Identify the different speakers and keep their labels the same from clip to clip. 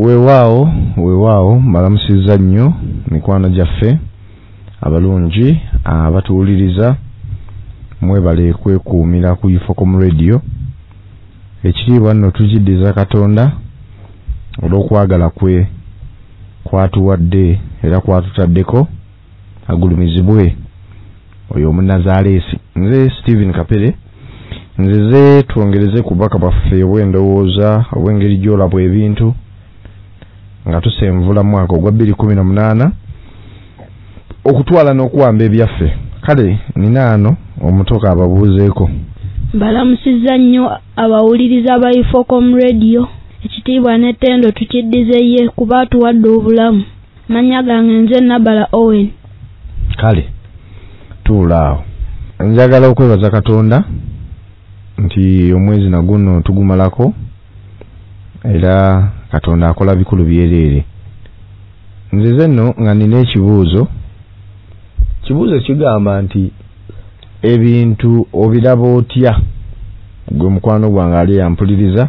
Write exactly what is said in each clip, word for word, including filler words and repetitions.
Speaker 1: Weewaawo weewaawo malamusiza nnyo mikwano gyaffe abalungi abatuwuliriza mwebale kwekuumira ku Ifocom Radio. Ekitiibwa nno tugiddiza Katonda olw'okwagala kwe kwatuwadde era kwatutaddeko agulumizibwe oyo Omunnazaaleesi. Nze Stephen Kapere nzize twongereze ku bubaka bwaffe obw'endowooza obw'engeri gy'olabwa ebintu nga tusenvula mwaka ogwa bbiri kumi na munaana okutwala n'okuwamba ebyaffe. Kale nina ano omutoka ababuuzeeko.
Speaker 2: Balamusizza nnyo abawuliriza ba Ifocom Radio. Ekitiibwa n'ettendo tukiddize ye kuba tuwadde obulamu. Manya gange nze Nabala Owen.
Speaker 1: Kale tuulaawo. Njagala okwebaza Katonda nti omwezi naguno tugumalako era Katonda akola bikulu byereere. Nzize nno nga nina ekibuuzo. Kibuuzo kigamba nti ebintu obiraba otya gwe mukwano gwange ali yampuliriza,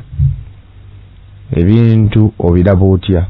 Speaker 1: ebintu obiraba otya?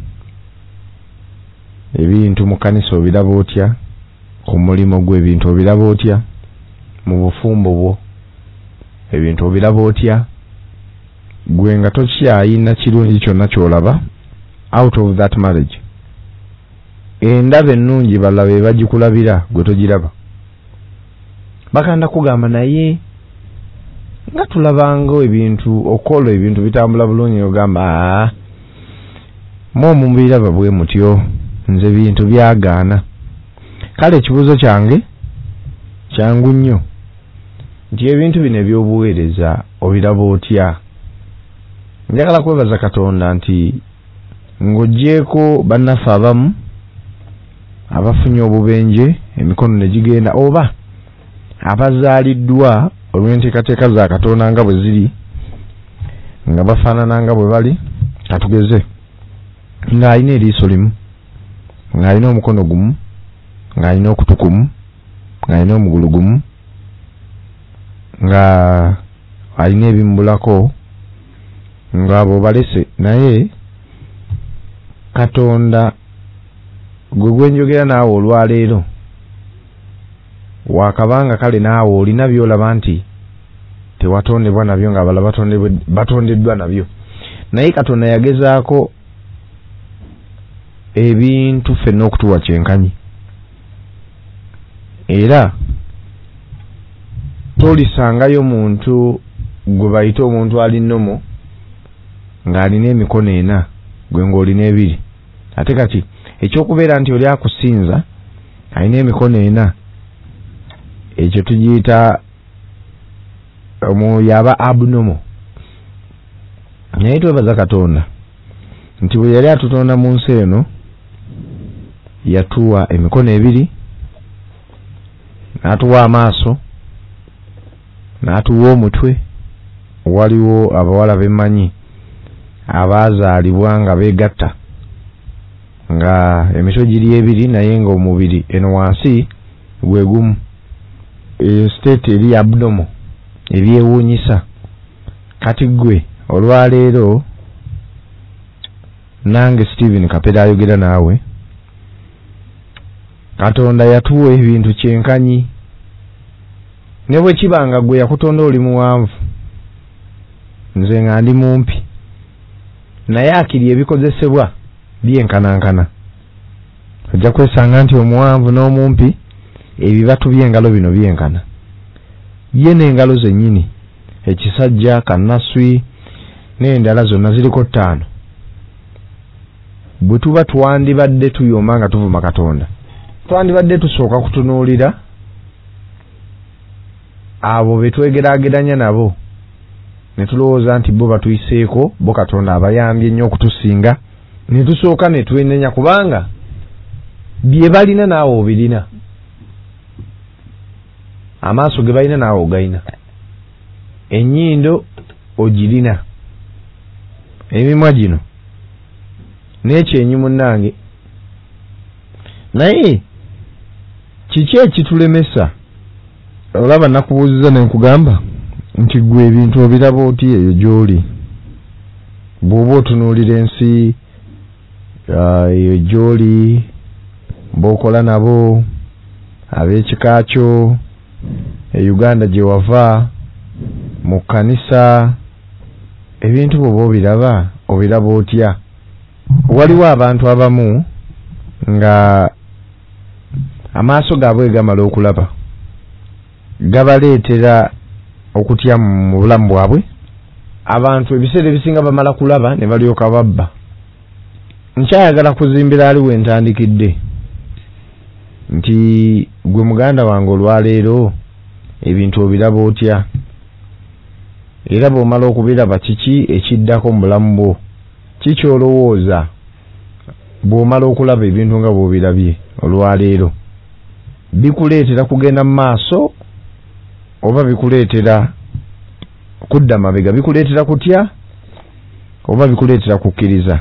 Speaker 1: Ebintu mu kanisa obiraba otya? Ku mulimu gw'ebintu obiraba otya? Mu bufumbo bwo ebintu obiraba otya? Gwe nga tokyayina kirungi kyonna ky'olaba out of that marriage. Endaba ennungi balala be bagikulabira gwe togiraba. Bakanda kugamba naye nga tulabanga ebintu okola ebintu bitambula bulungi ogamba aa mo mubiraba bwe mutyo nze bintu byagaana. Kale ekibuuzo kyange kyangu nnyo nti ebintu bino eby'obuweereza obiraba otya? Njagala kwebaza Katonda nti ng'oggyeko bannaffe abamu abafunye obubenje emikono ne gigenda oba abazaaliddwa olw'enteekateeka za Katonda nga bwe ziri nga bafaanana nga bwe bali. Katugeze ng'alina eriiso limu, ng'alina omukono gumu, ng'alina okutu kumu, ng'alina omugulu gumu, nga alina ebimbulako ng'abo balese. Naye Katonda gwe gwenjogera naawe olwaleero wakabanga kale naawe olina byolaba nti tewatondebwa nabyo nga abala batondeddwa nabyo. Naye Katonda yagezaako ebintu ffenna okutuwa kyenkanyi era tolisangayo muntu gwe bayita omuntu ali nnomo ng'alina emikono ena gwe ng'olina ebiri. Ate kati ekyokubeera nti oli akusinza alina emikono ena, ekyo tugiyita omwoyo aba abnormal. Naye twebaza Katonda nti bwe yali atutonda mu nsi eno yatuwa emikono ebiri, n'atuwa amaaso, n'atuwa omutwe. Waliwo abawala bemmanyi abaazaalibwa nga beegatta nga emitwe giri ebiri naye nga omubiri eno wansi gwe gumu. Eyo state eri abnormal ebyewuunyisa. Kati gwe olwaleero nange Stephen Kapere ayogera naawe, Katonda yatuwa ebintu kyenkanyi. Ne bwe kibanga gwe yakutonda oli muwanvu nze nga ndi mumpi, naye akiri ebikozesebwa byenkanankana. Ojja kwesanga nti omuwanvu n'omumpi ebibatu by'engalo bino byenkana. Ye n'engalo zennyini, ekisajja, kannaswi n'endala zonna ziriko ttaano. Bwe tuba twandibadde tuyomba nga tuvuma Katonda, twandibadde tusooka kutunuulira abo be twegeraageranya nabo ne tulowooza nti bo batuyiseeko, bo Katonda abayambye nnyo okutusinga, ne tusooka ne twenenya kubanga bye balina naawe obirina, amaaso ge balina naawe ogayina, ennyindo ogirina, emimwa gino n'ekyenyi munnange. Naye kiki ekitulemesa? Olaba nakubuuziza ne nkugamba nti gwe ebintu obiraba oti eyo gy'oli. Bw'oba otunuulira ensi eyo gyoli bokola nabo ab'ekika kyo e Uganda gye wava mu kanisa ebintu bwo obiraba obiraba otya? Waliwo abantu abamu nga amaaso gaabwe gamala okulaba gabaleetera okutya mu bulamu bwabwe. Abantu ebiseera ebisinga bamala kulaba ne balyoka babba. Nkyayagala kuzimbira aliwo entandikidde nti gwe muganda wange olwaleero ebintu obiraba otya? Era bw'omala okubiraba kiki ekiddako mu bulamu bwo? Kiki olowooza bw'omala okulaba ebintu nga bw'obirabye olwaleero? Bikuleetera kugenda mu maaso oba bikuleetera kudda mabega? Bikuleetera kutya oba bikuleetera kukkiriza?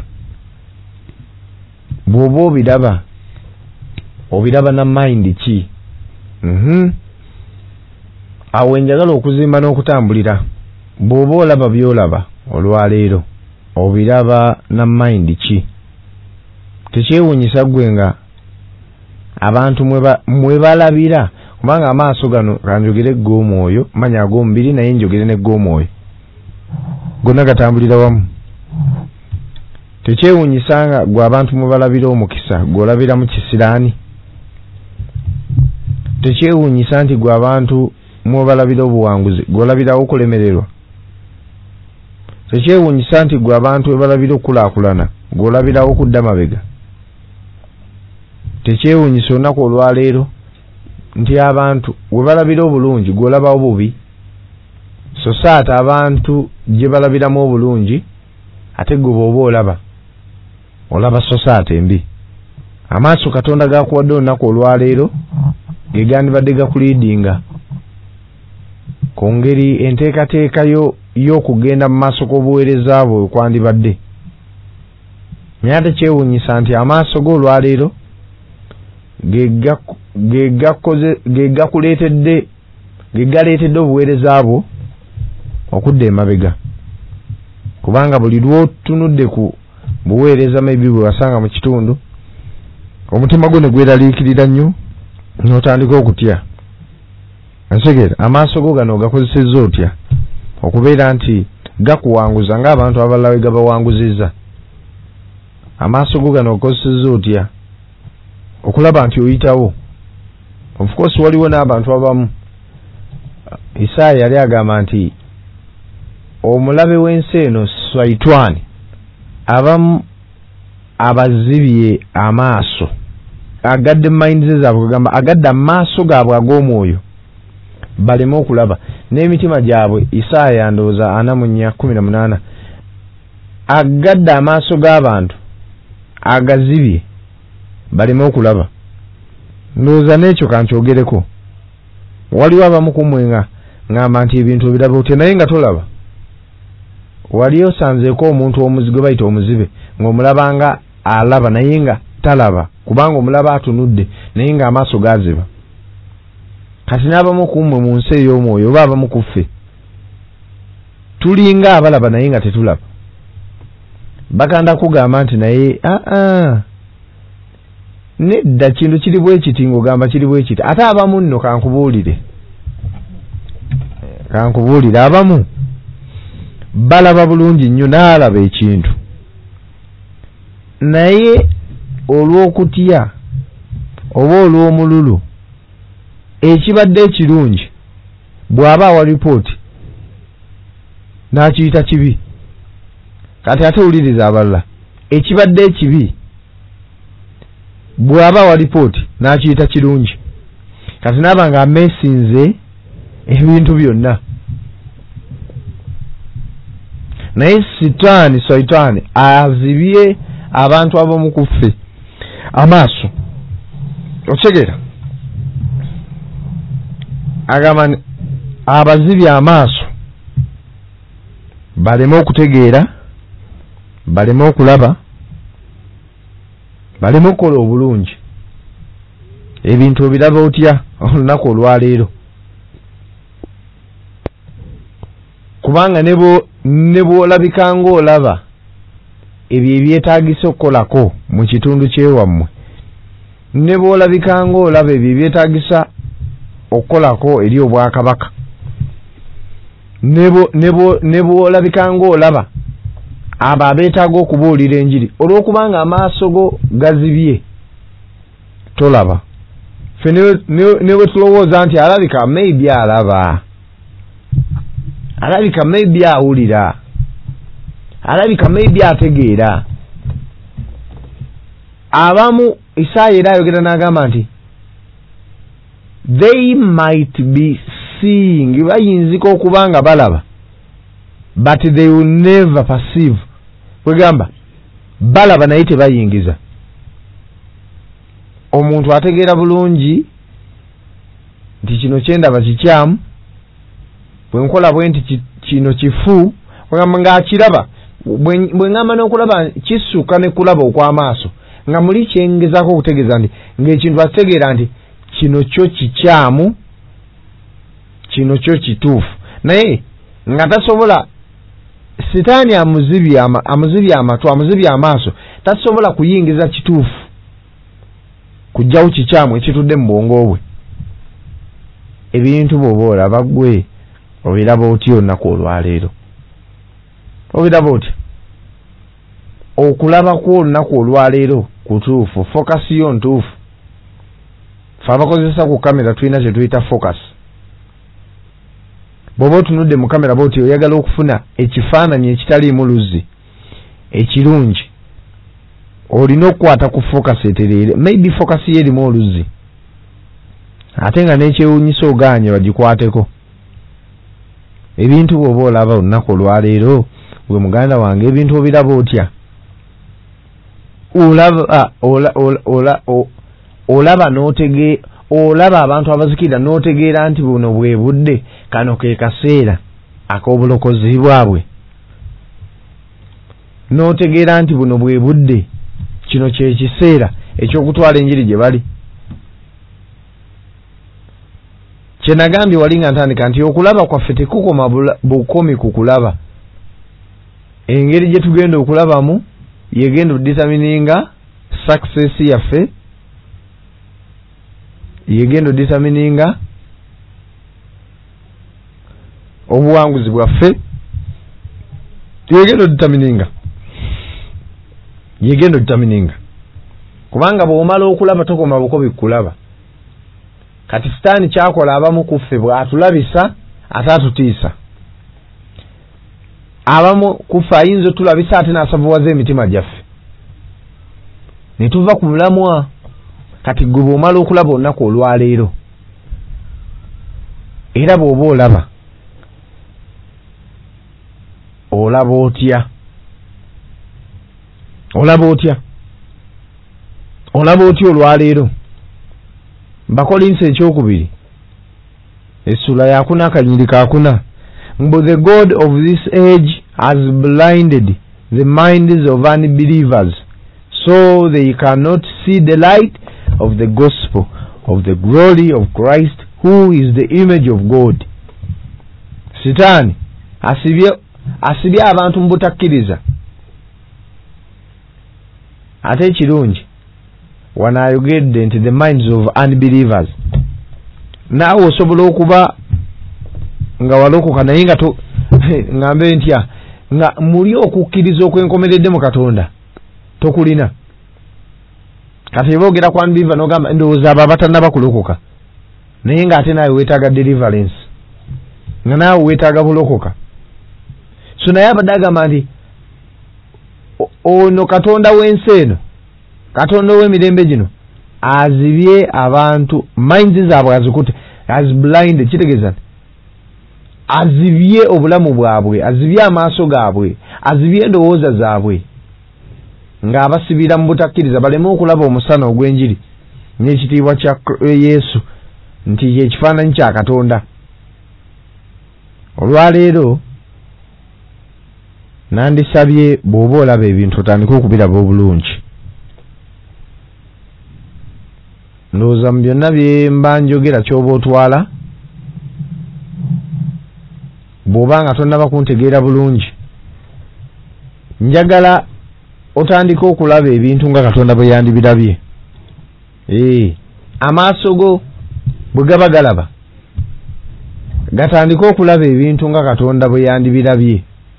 Speaker 1: Bw'oba obiraba obiraba na mind ki? Mhm. Awo njagala okuzimba n'okutambulira. Bw'oba olaba by'olaba olwaleero obiraba na mind ki? Tekyewuunyisa ggwe nga abantu mwe balabira, kubanga amaaso gano kanjogere gw'omwoyo, manya ag'omubiri naye njogere ne gw'omwoyo, gonna gatambulira wamu. Tekyewuunyisa nga gwe abantu mwe balabira omukisa gw'olabira mu kisiraani. Tekyewuunyisa nti gwe abantu mwe balabira obuwanguzi gw'olabirawo okulemererwa. Tekyewuunyisa nti gwe abantu we balabira okukulaakulana gw'olabirawo okudda mabega. Tekyewuunyisa olunaku olwaleero nti abantu we balabira obulungi gw'olabawo bubi. So saati abantu gye balabiramu obulungi ate gwe bw'oba olaba olaba society embi. Amaaso Katonda gakuwadde olunaku olwaleero ge gandibadde gakuliidinga ku ngeri enteekateeka yo y'okugenda mu maaso g'obuweereza bwe kwandibadde. Naye ate kyewuunyisa nti amaaso g'olwaleero ge gakuleetedde ge galeetedde obuweereza bwo okudda emabega, kubanga buli lw'otunudde ku buweereza maybe bwe wasanga mu kitundu omutima gwo ne gweraliikirira nnyo n'otandika okutya. Nsegera amaaso go gano gakozesezza otya okubeera nti gakuwanguza ng'abantu abalala we gabawanguzizza? Amaaso go gano gakozesezza otya okulaba nti oyitawo? Of course waliwo n'abantu abamu, Isaaya yali agamba nti omulabe w'ensi eno Swaitwani abamu abazibye amaaso agadde minds zaabwe, kugamba agadde amaaso gaabwe ag'omwoyo baleme okulaba, n'emitima gyabwe Isaaya ndowooza ana mu nnya kumi na munaana agadde amaaso g'abantu agazibye baleme okulaba. Ndowooza n'ekyo kankyogereko. Waliwo abamu ku mmwe nga ngamba nti ebintu obiraba otya naye nga tolaba. Wali osanzeeko omuntu omuzigo bayita omuzibe ng'omulaba nga alaba naye nga talaba, kubanga omulaba atunudde naye nga amaaso gaziba. Kati n'abamu ku mmwe mu nsi ey'omwoyo oba abamu ku ffe tulinga abalaba naye nga tetulaba. Baganda kugamba nti naye aa nedda kintu kiri bwe kiti ng'ogamba kiri bwe kiti. Ate abamu nno kankubuulire kankubuulire abamu balaba bulungi nnyo n'alaba ekintu naye olw'okutya oba olw'omululu ekibadde ekirungi bw'aba awa lipooti n'akiyita kibi. Kati ate wuliriza abalala, ekibadde ekibi bw'aba awa lipooti n'akiyita kirungi. Kati n'aba nga ameesinze ebintu byonna. Naye sitaani Swaitwani azibye abantu abamu ku ffe amaaso. Okitegeera? Agamba abazibye amaaso baleme okutegeera, baleme okulaba, baleme okukola obulungi. Ebintu obiraba otya olunaku olwaleero? Kubanga nebo nebo olabika ng'olaba ebyo ebyetaagisa okukolako mu kitundu kyewammwe ne bw'olabika ng'olaba ebyo ebyetaagisa okukolako eri obwakabaka ne bw'olabika ng'olaba abo abeetaaga okubuulira enjiri olw'okubanga amaaso go gazibye tolaba ffe ne bwe tulowooza nti alabika maybe alaba alabika maybe awulira alabika maybe ategeera abamu Isaaya era ayogera n'agamba nti they might be seeing bayinzika okuba nga balaba but they will never perceive kwegamba balaba naye tebayingiza omuntu ategeera bulungi nti kino kyendaba kikyamu bwe nkola bwe nti kino kifu kwegamba ng'akiraba bwe ngamba n'okulaba kissuka ne kulaba okw'amaaso nga muli kyengezaako okutegeeza nti ng'ekintu akitegeera nti kino kyo kikyamu kino kyo kituufu naye nga tasobola sitaani amuzibye amuzibye amatu amuzibye amaaso tasobola kuyingiza kituufu kujjawo kikyamu ekitudde mu bwongo bwe ebintu bw'oba olaba ggwe obiraba otya olunaku olwaleero obiraba otya okulaba kw'olunaku olwaleero kutuufu fokasi yo ntuufu fe abakozesa ku kamera tulina kye tuyita focus bw'oba otunudde mu kamera bw'oti oyagala okufuna ekifaananyi ekitaliimu luzzi ekirungi olina okukwata ku focus etereere maybe focus ye erimu oluzzi ate nga n'ekyewuunyisa ogaanye bagikwateko ebintu bw'oba olaba olunaku olwaleero gwe muganda wange ebintu obiraba otya olaba olaba n'otege olaba abantu abazikira n'otegeera nti buno bwe budde kano ke kaseera ak'obulokozi bwabwe n'otegeera nti buno bwe budde kino kye kiseera eky'okutwala enjiri gye bali kye nagambye wali nga ntandika nti okulaba kwaffe tekukoma bukomi ku kulaba engeri gye tugenda okulabamu yegenda oditamininga success yaffe yegenda oditamininga obuwanguzi bwaffe yegenda oditamininga yegenda oditamininga kubanga bw'omala okulaba tokoma bukobi kulaba kati sitaani kyakola abamu ku ffe bw'atulabisa ate atutiisa abamu ku ffe ayinza otulabisa ate n'asavuwaza emitima gyaffe ne tuva ku mulamwa kati gwe bw'omala okulaba olunaku olwaleero era bw'oba olaba olaba otya olaba otya olaba otya olwaleero Bakolinse ekyokubiri essula yakuna akanyiri kakuna but the God of this age has blinded the minds of unbelievers so they cannot see the light of the gospel of the glory of Christ who is the image of God. Sitani asibye asibye abantu mbutakkiriza ate kirungi wanayogedde nti the minds of unbelievers naawe osobola okuba nga walokoka naye nga to ngambe ntya nga muli okukkiriza okwenkomeredde mu Katonda tokulina kati boogera ku unbeliever n'ogamba ndowooza abo abatannaba kulokoka naye nga ate naawe weetaaga deliverance nga naawe weetaaga bulokoka so naye abadde agamba nti ono Katonda w'ensi eno Katonda w'emirembe gino azibye abantu minds zaabwe azikute as blind kitegeeza azibye obulamu bwabwe azibye amaaso gaabwe azibye endowooza zaabwe ng'abasibira mu butakkiriza baleme okulaba omusana ogw'enjiri n'ekitiibwa kya Yesu nti ekifaananyi kya Katonda. Olwaleero nandisabye bw'oba olaba ebintu otandika okubiraba obulungi. Ndowooza mu byonna bye mba njogera ky'oba otwala bw'oba nga tonnaba kuntegeera bulungi njagala otandika okulaba ebintu nga Katonda bwe yandibirabye. Eh, amaaso go bwe gaba galaba gatandika okulaba ebintu nga Katonda bwe yandibirabye.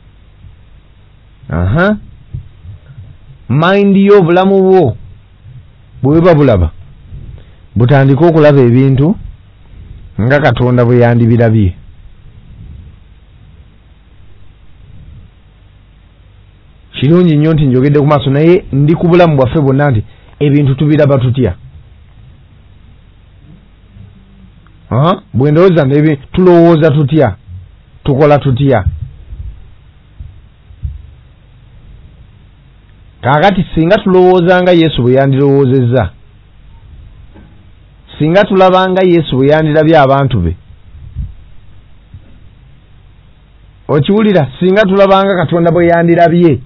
Speaker 1: Aha. Mind yo bulamu bwo bwe buba bulaba butandika okulaba ebintu nga Katonda bwe yandibirabye. Kirungi nnyo nti njogedde ku maaso naye ndi ku bulamu bwaffe bwonna nti ebintu tubiraba tutya. Aha, bwe ndowooza nti tulowooza tutya, tukola tutya. Kaakati singa tulowooza nga Yesu bwe yandirowoozezza, singa tulaba nga Yesu bwe yandirabye abantu be, okiwulira, singa tulaba nga Katonda bwe yandirabye,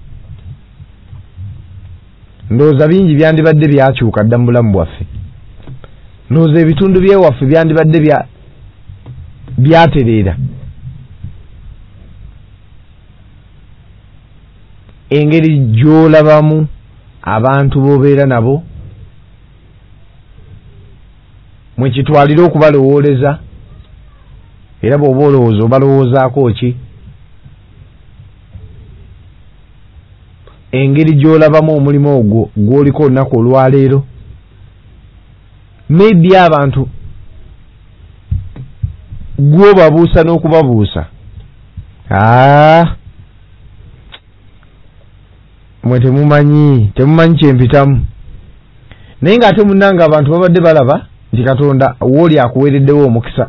Speaker 1: ndowooza bingi byandibadde byakyuka dda mu bulamu bwaffe. Ndowooza ebitundu byewaffe byandibadde bya byatereera. Engeri gy'olabamu abantu b'obeera nabo mwekitwalira okubalowooleza, era bw'oba olowooza obalowoozaako ki. Engeri gy'olabamu omulimu ogwo gw'oliko olunaku olwaleero, maybe abantu gw'obabuusa n'okubabuusa. Ah, mwe temumanyi temumanyi kyempitamu. Naye ng'ate munnanga abantu babadde balaba nti Katonda wooli akuweereddewo omukisa,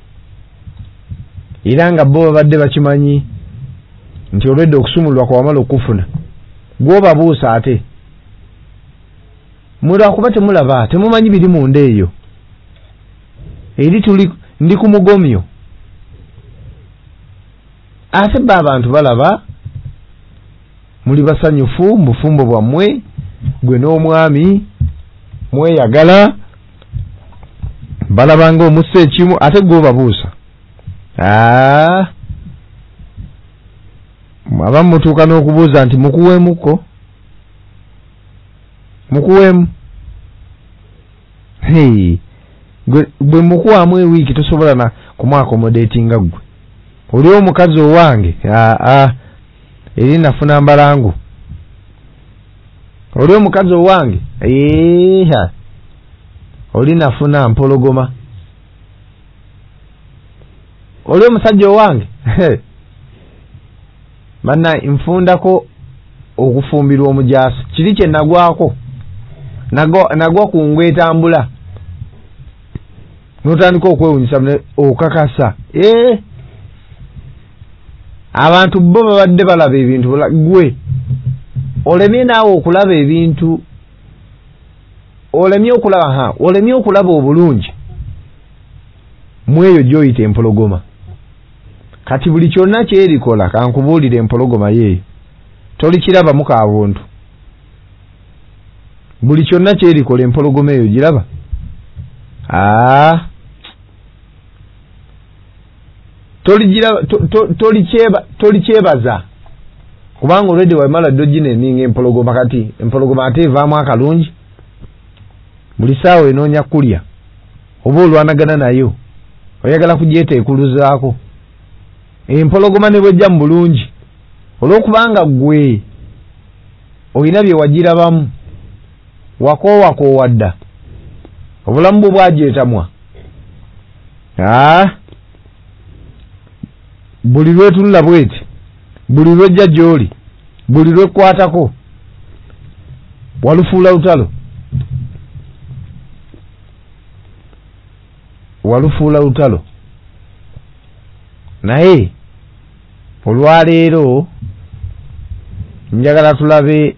Speaker 1: era nga bo babadde bakimanyi nti olwedde okusumululwa kwa wamala okufuna. Gw'obabuusa ate mulwakuba temulaba, temumanyi biri munda eyo. Eri tuli ndi ku mugomyo. Ate ba abantu balaba muli basanyufu mu bufumbo bwammwe, gwe n'omwami mweyagala, balaba nga omussa ekimu, ate gw'obabuusa. Ah, abamu mutuuka n'okubuuza nti mukuweemuko, mukuweemu. Hey, gwe mukuwamu ewiiki tosobola na kumwakomodatinga ggwe. Oli omukazi owange, ah, ah, eri nafuna mbalangu. Oli omukazi owange, eeha, oli nafuna mpologoma. Oli omusajja owange, manna nfundako okufumbirwa omujaasi. Kiri kye nagwako, nagwa, nagwa ku ngwe etambula. Notandika okwewunyisa okakasa. Eh, abantu bo babadde balaba ebintu, gwe olemye naawe okulaba ebintu, olemye okulaba ha olemye okulaba obulungi mweyo gyoyita empologoma. Kati buli kyonna kyerikola kankubuulira empologoma yeeyo tolikiraba mu kabuntu. Buli kyonna kyerikola empologoma eyo giraba. Ah, tolijiraba tolikyeba tolikyebaza kubanga olwedde wamala dogina eninga empologoma. Kati empologoma ate evaamu akalungi, buli saawa enoonya kulya oba olwanagana nayo oyagala kugyeteekuluzaako. Empologoma ne bwejja mu bulungi olw'okubanga gwe olina bye wagirabamu, wakoowakowa dda obulamu bwo bwagyetamwa. Ah, buli lwetunula bweti, buli lwejja gy'oli, buli lwekkwatako walufuula lutalo, walufuula lutalo. Naye olwaleero njagala tulabe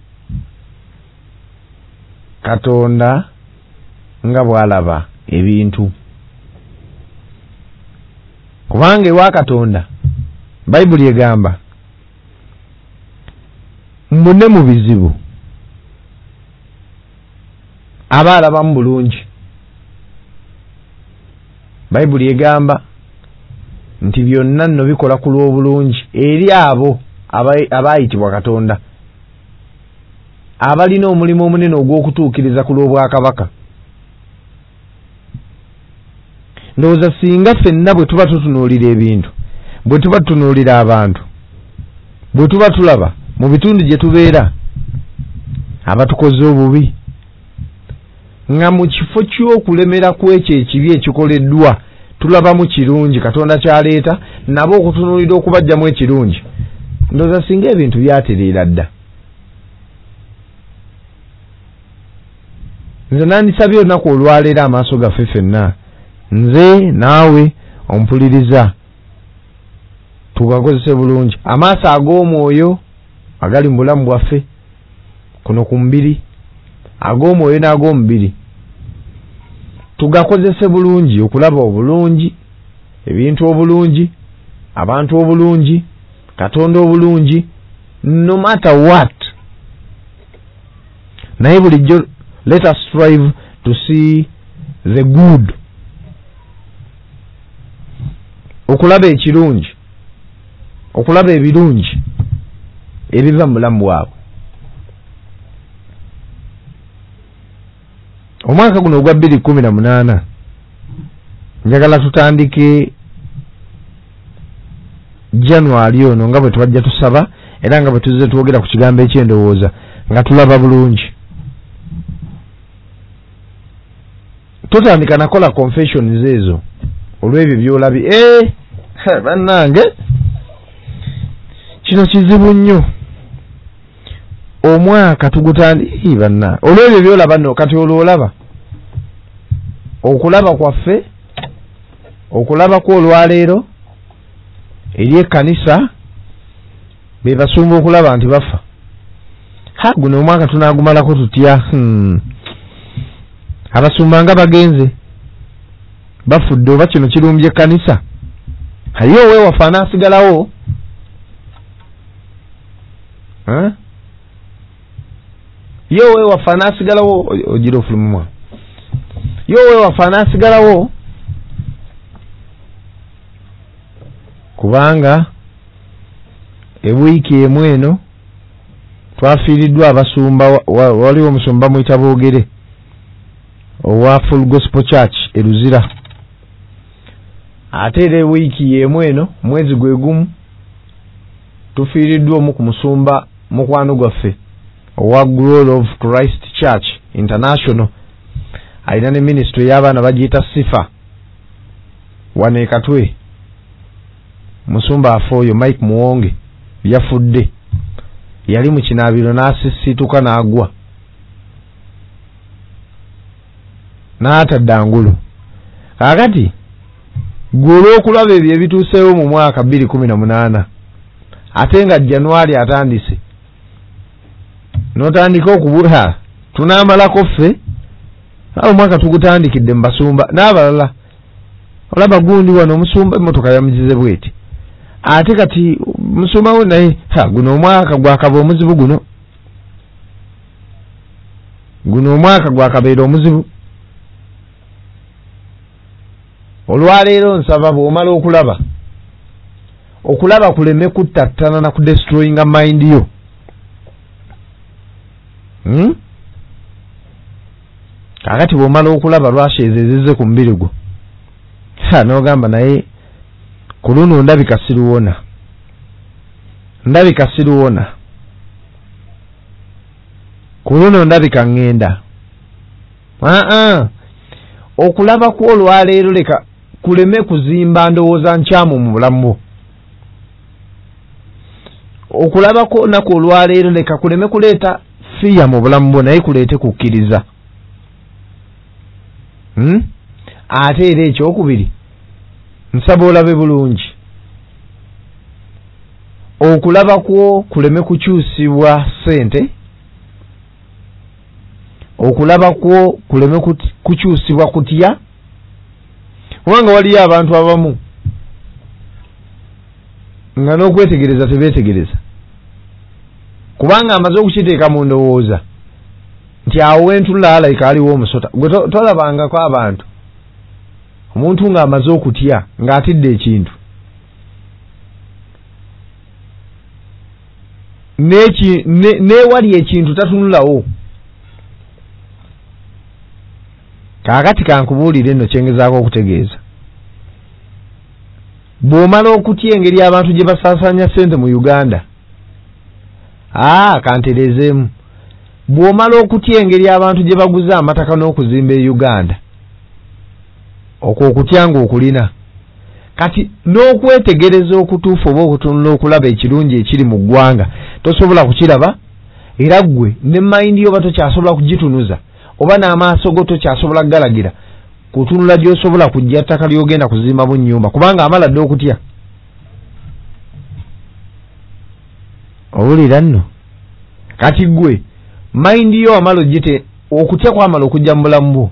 Speaker 1: Katonda nga bw'alaba ebintu, kubanga ewa Katonda Bayibuli egamba mbone mu bizibu aba alabamu bulungi. Bayibuli egamba nti byonna nno bikola ku lw'obulungi eri abo abaayitibwa Katonda, abalina omulimu omunene ogw'okutuukiriza ku lw'obwakabaka. Ndowooza singa ffenna bwe tuba tutunuulira ebintu, bwe tuba tutunuulira abantu, bwe tuba tulaba mu bitundu gye tubeera abatukoze obubi, nga mu kifo ky'okulemera kw'ekyo ekibi ekikoleddwa tulabamu kirungi Katonda kyaleeta, nabo okutunuulira okubajjamu ekirungi, ndowooza singa ebintu byatereera dda. Nze nandisabye olunaku olwaleero amaaso gaffe ffenna, nze naawe ompuliriza, tugakozese bulungi amaaso ag'omwoyo agali mu bulamu bwaffe kuno ku mubiri, ag'omwoyo n'ag'omubiri, tugakozese bulungi okulaba obulungi, ebintu obulungi, abantu obulungi, Katonda obulungi, no matter what. Naye bulijjo let us strive to see the good, okulaba ekirungi, okulaba ebirungi ebiva mu bulamu bwabwe. Omwaka guno ogwa bbiri kkumi na munaana njagala tutandike January ono nga bwe tubajja tusaba era nga bwe tuzze twogera ku kigambo eky'endowooza nga tulaba bulungi. Tutandika nakola confessions ezo olw'ebyo by'olabye. Eh, bannange kino kizibu nnyo. Omwaka tugutandi banna olw'ebyo by'olaba nno kati olw'olaba okulaba kwaffe, okulaba kw'olwaleero eri ekkanisa be basumba okulaba nti bafa. Ha, guno omwaka tunaagumalako tutya? Hmm. Abasumba nga bagenze bafudde oba kino kirumbye ekkanisa. Haliyo oweewaffe anaasigalawo? Huh? Yo weewaffe anaasigalawo? Ogira ofulumumwa. Yo weewaffe anaasigalawo? Kubanga ewiiki emu eno twafiiriddwa abasumba, waliwo omusumba muyita Boogere owa Full Gospel Church e Luzira. Ate era ewiiki emu eno mwezi gwe gumu tufiiriddwa omu ku musumba mukwano gwaffe owa Glory of Christ Church International, alina ne ministry y'abaana bagiyita Sifa wano e Katwe. Musumba afa oyo Mike Muwonge yafudde, yali mu kinaabiro n'asisiituka n'agwa n'atadda ngulu. Kakati gwe olw'okulaba ebyo ebituuseewo mu mwaka bbiri kkumi na munaana ate nga January atandise n'otandika okubuha tunaamalako ffe awo omwaka tugutandikidde mu basumba n'abalala. Olaba gundi wano omusumba emmotoka yamuzize bweti, ate kati musumba we naye ha guno omwaka gwakaba omuzibu, guno guno omwaka gwakabeera omuzibu. Olwaleero nsaba bw'omala okulaba, okulaba kuleme kuttattana na kudestroyinga mind yo. Hmm? Kakati bw'omala okulaba lwasha ezeezeze ku mubiri gwo, ha n'ogamba naye ku luno ndabika siruwona, ndabika siruwona, ku luno ndabika ngenda. Aa, okulaba kw'olwaleero leka kuleme kuzimba ndowooza nkyamu mu bulamu bwo. Okulaba kw'onaku olwaleero leka kuleme kuleeta fiya mu bulamu bwo, naye kuleete kukkiriza. Hmm? Ate era ekyokubiri nsaba olabe bulungi, okulaba kwo kuleme kukyusibwa ssente, okulaba kwo kuleme kukyusibwa kutya. Kubanga waliyo abantu abamu nga n'okwetegereza tebeetegereza, kubanga amaze okukiteeka mu ndowooza nti awo wentula alayika aliwo omusota. Gwe tolabangako abantu omuntu ng'amaze okutya ng'atidde ekintu neki ne, ne wali ekintu tatunulawo. Kakati kankubuulire nno kyengezaako okutegeeza. Bw'omala okutya engeri abantu gye basaasanya ssente mu Uganda, aa kantereezeemu, bw'omala okutya engeri abantu gye baguza amataka n'okuzimba e Uganda, okwo okutya ng'okulina. Kati n'okwetegereza okutuufu oba okutunula okulaba ekirungi ekiri mu ggwanga tosobola kukiraba, era ggwe ne mayindi yo oba tokyasobola kugitunuza oba n'amaaso go tokyasobola kugalagira kutunula gy'osobola kujja ttaka ly'ogenda kuzimbamu nnyumba kubanga amala dde okutya. Owulira nno kati ggwe mayindi yo amala ogite okutya kwamala okujja mu bulamu bwo,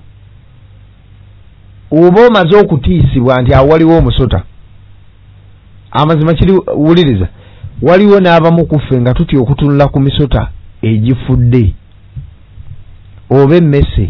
Speaker 1: oba omaze okutiisibwa nti awo waliwo omusota. Amazima kiri wuliriza, waliwo n'abamu ku ffe nga tutya okutunula ku misota egifudde oba emmese.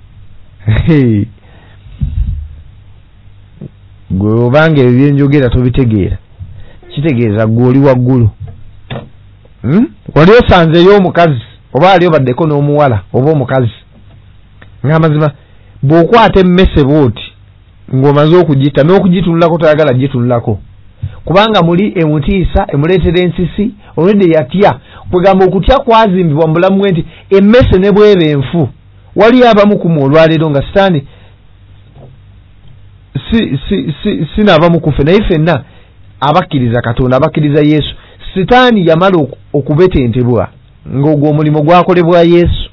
Speaker 1: Gwe obanga ebyo byenjogera tobitegeera kitegeeza gwe oli waggulu. Hmm? Wali osanzeyo omukazi oba ali obaddeko n'omuwala oba omukazi ng'amazima bw'okwata emmese bw'oti ng'omaze okugita n'okugitunulako toyagala gitunulako kubanga muli emutiisa emuleetera ensisi olwedde yatya kwegamba okutya kwazimbibwa mu bulamu bwe nti emmese ne bweba enfu. Wali abamu kumu olwaleero nga sitaani si si si sinaabamu kufe naye ffenna abakkiriza Katonda abakkiriza Yesu sitaani yamala okubetentebwa ng'ogwo omulimu gwakolebwa Yesu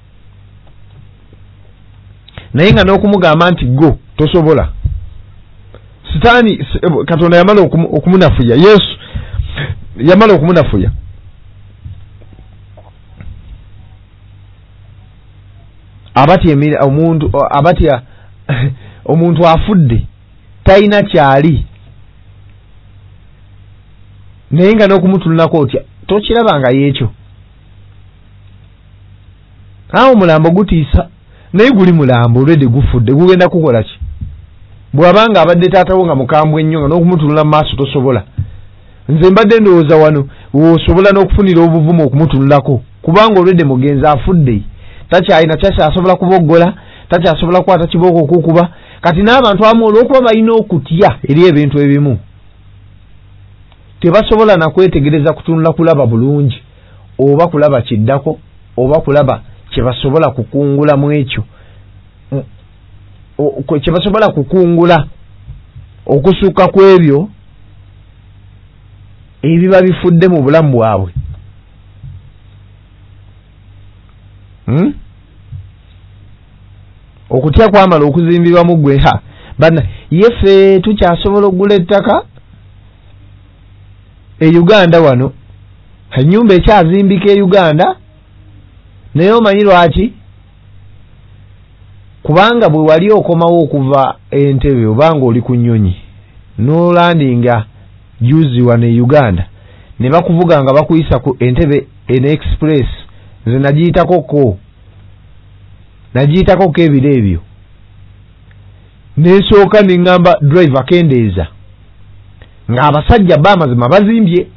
Speaker 1: naye nga n'okumugamba nti go tosobola. Sitaani Katonda yamala okumunafuya, Yesu yamala okumunafuya. Abatya omuntu abatya omuntu afudde talina kyali naye nga n'okumutunulako otya tokirabanga yeekyo. Awo omulambo gutiisa naye guli mulambo olwedde gufudde gugenda kukola ki? Bw'abanga abadde taatawo nga mukambwe ennyo nga n'okumutunula mu maaso tosobola. Nze mbadde ndowooza wano osobola n'okufunira obuvumu okumutunulako kubanga olwedde mugenzi afudde takyalina kyakyasobola kuboggola takyasobola kukwata kibooko okukuba. Kati n'abantu abamu olw'okuba balina okutya eri ebintu ebimu tebasobola na kwetegereza kutunula kulaba bulungi oba kulaba kiddako oba kulaba kye basobola kukungula mu ekyo kye basobola kukungula okusukka ku ebyo ebiba bifudde mu bulamu bwabwe. Hmm? Okutya kwamala okuzimbibwa mu ggwe ha bana yefe tukyasobola okugula ettaka e Uganda wano ennyumba ekyazimbika e Uganda naye omanyi lwaki? Kubanga bwe wali okomawo okuva Entebbe obanga oli ku nnyonyi n'olandinga juzi wano e Uganda ne bakuvuga nga bakuyisa ku Entebbe en express nze nagiyitako ko nagiyitako ko ebiro ebyo nesooka neŋŋamba driver kendeeza ng'abasajja b'amazima bazimbye.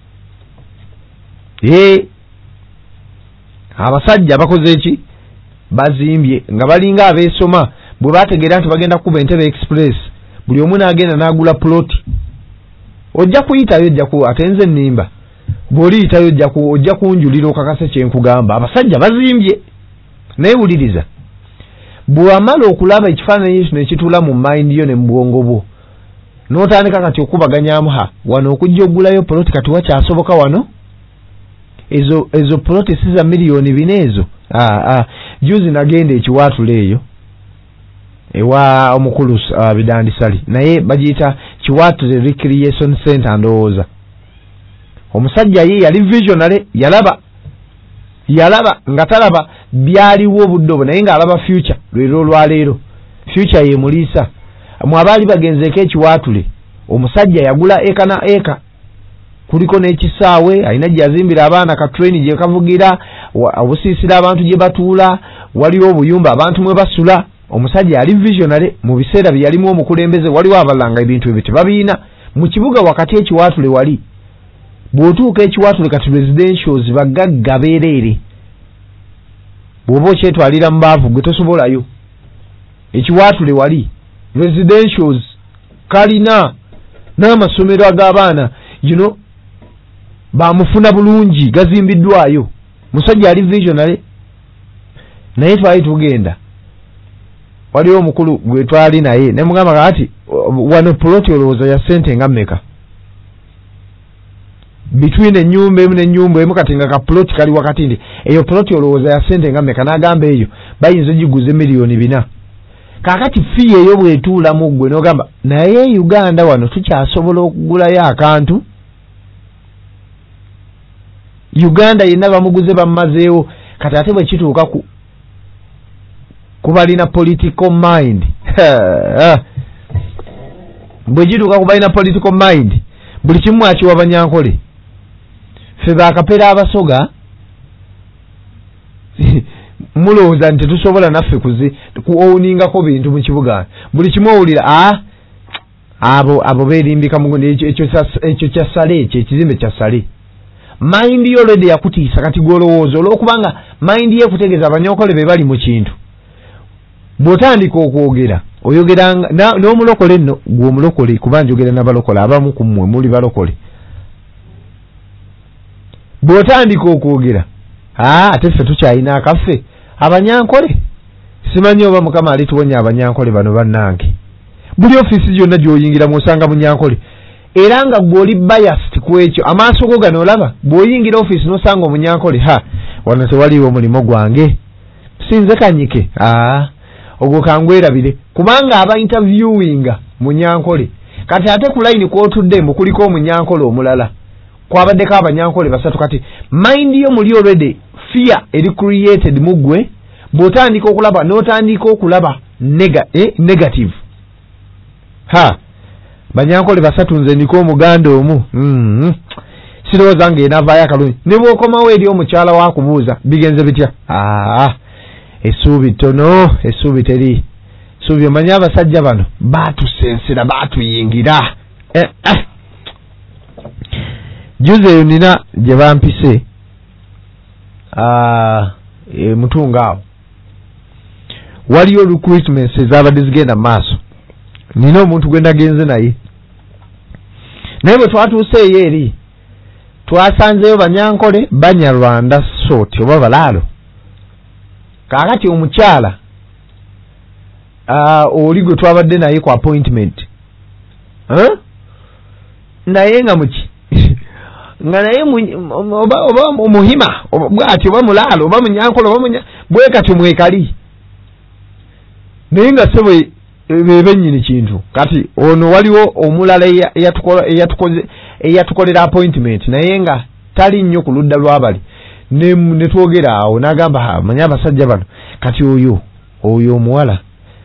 Speaker 1: Ee abasajja bakoze eki bazimbye nga balinga abeesoma bwe bategeera nti bagenda kuba Entebbe express buli omu n'agenda n'agula ploti. Ojja kuyitayo ojja ku ate nze nnimba bw'oliyitayo ojja ku ojja kunjulira okakase kye nkugamba abasajja bazimbye. Naye wuliriza bw'amala okulaba ekifaananyi kino ekituula mu mayindi yo ne mu bwongo bwo n'otandika kati okubaganyaamu ha wano okujja oggulayo ploti kati wakyasoboka wano ezo ezo ploti si za miliyoni bina ezo. Ah, ah. Juzi nagenda ekiwaatula eyo ewa omukulu uh, Bidandisali naye bagiyita Kiwaatule Recreation Center ndowooza. Omusajja ye yali visionary yalaba yalaba nga talaba byaliwo obudde obwo naye ng'alaba future lwero olwaleero future ye muliisa. Mu abaali bagenzeeko ekiwaatule omusajja yagula eka na eka kuliko n'ekisaawe alina gyazimbira abaana ka train gye kavugira obusiisira abantu gye batuula waliwo obuyumba abantu mwe basula. Omusajja ali visionary mu biseera bye yalimu omukulembeze waliwo abalanga ebintu ebyo tebabiina mu kibuga wakati ekiwaatule wali bw'otuuka ekiwaatule kati residentials bagagga beereere bw'oba okyetwalira mu baavu gwe tosobolayo ekiwaatule wali residentials kalina n'amasomero ag'abaana you know bamufuna bulungi gazimbiddwayo musajja ali visionary naye twali tugenda waliwo omukulu gwe twali naye ne mugamba kati wano ploti olowooza ya ssente nga mmeka between ennyumba emu n'ennyumba emu kati nga ka ploti kali wakati ndi eyo ploti olowooza ya ssente nga mmeka n'agamba eyo bayinza giguze miliyoni bina kakati fee eyo bwetuulamu ggwe n'ogamba naye Uganda wano tukyasobola okugulayo akantu Uganda yenna bamuguze bamazeewo kati ate bwe kituuka ku kubalina political mind bwe kituuka kubalina political mind buli kimu akiwa Banyankole ffe baakapera abasoga mulowooza nti tetusobola naffe kuzi kuowningako bintu mu kibuga buli kimu owulira ah abo abo beerimbika mu ekyo kya sale ekyo ekizimbe kya sale mind yo already yakutiisa kati gwolowooza olw'okubanga mind ye kutegeeza Abanyankole be bali mu kintu bw'otandika okwogera oyogeranga n'omulokole nno gwe omulokole kuba njogera n'abalokole abamu ku mmwe muli balokole bw'otandika okwogera ah ate ffe tukyalina akaffe Abanyankole simanyi oba Mukama alituwonya Abanyankole bano bannange buli ofiisi gyonna gy'oyingira mwosanga Munyankole era nga gw'oli biased ku ekyo amaaso go gano olaba bw'oyingira ofiisi n'osanga Omunyankole ha wano tewaliwo mulimo gwange sinze kanyike ah ogwo kangwerabire kubanga aba interviewinga Munyankole kati ate ku line kw'otudde mbu kuliko Omunyankole omulala kwabaddeko Abanyankole basatu kati mind yo muli already fear eri created mugwe bw'otandika okulaba n'otandika okulaba nega, eh, negative ha Banyankole basatu nze ndiko omuganda omu mm-hmm. Sirowooza ng'enaavaayo akalungi ne bw'okomawo eri omukyala waakubuuza bigenze bitya ah essuubi ttono essuubi teri essuubi omanyi abasajja bano baatusensera baatuyingira eh, eh. Juze eyo nina gye bampise ah, e, mutunga awo waliyo recruitments ezabadde zigenda mu maaso nina omuntu gwe nagenze naye naye bwe twatuuseeyo eri twasanzeyo Banyankole Banyarwanda sooti oba balaalo kaakati omukyala uh, oli gwe twabadde naye ku appointment huh? naye nga muki nga naye oba omuhima bwati oba mulaalo oba Munyankole oba munya bwe kati mwekali naye nga sebwe bebennyini kintu kati ono waliwo omulala eyatukolera appointment naye nga tali nnyo ku ludda lwabali ne twogera awo n'agamba manya abasajja bano kati oyo oyo omuwala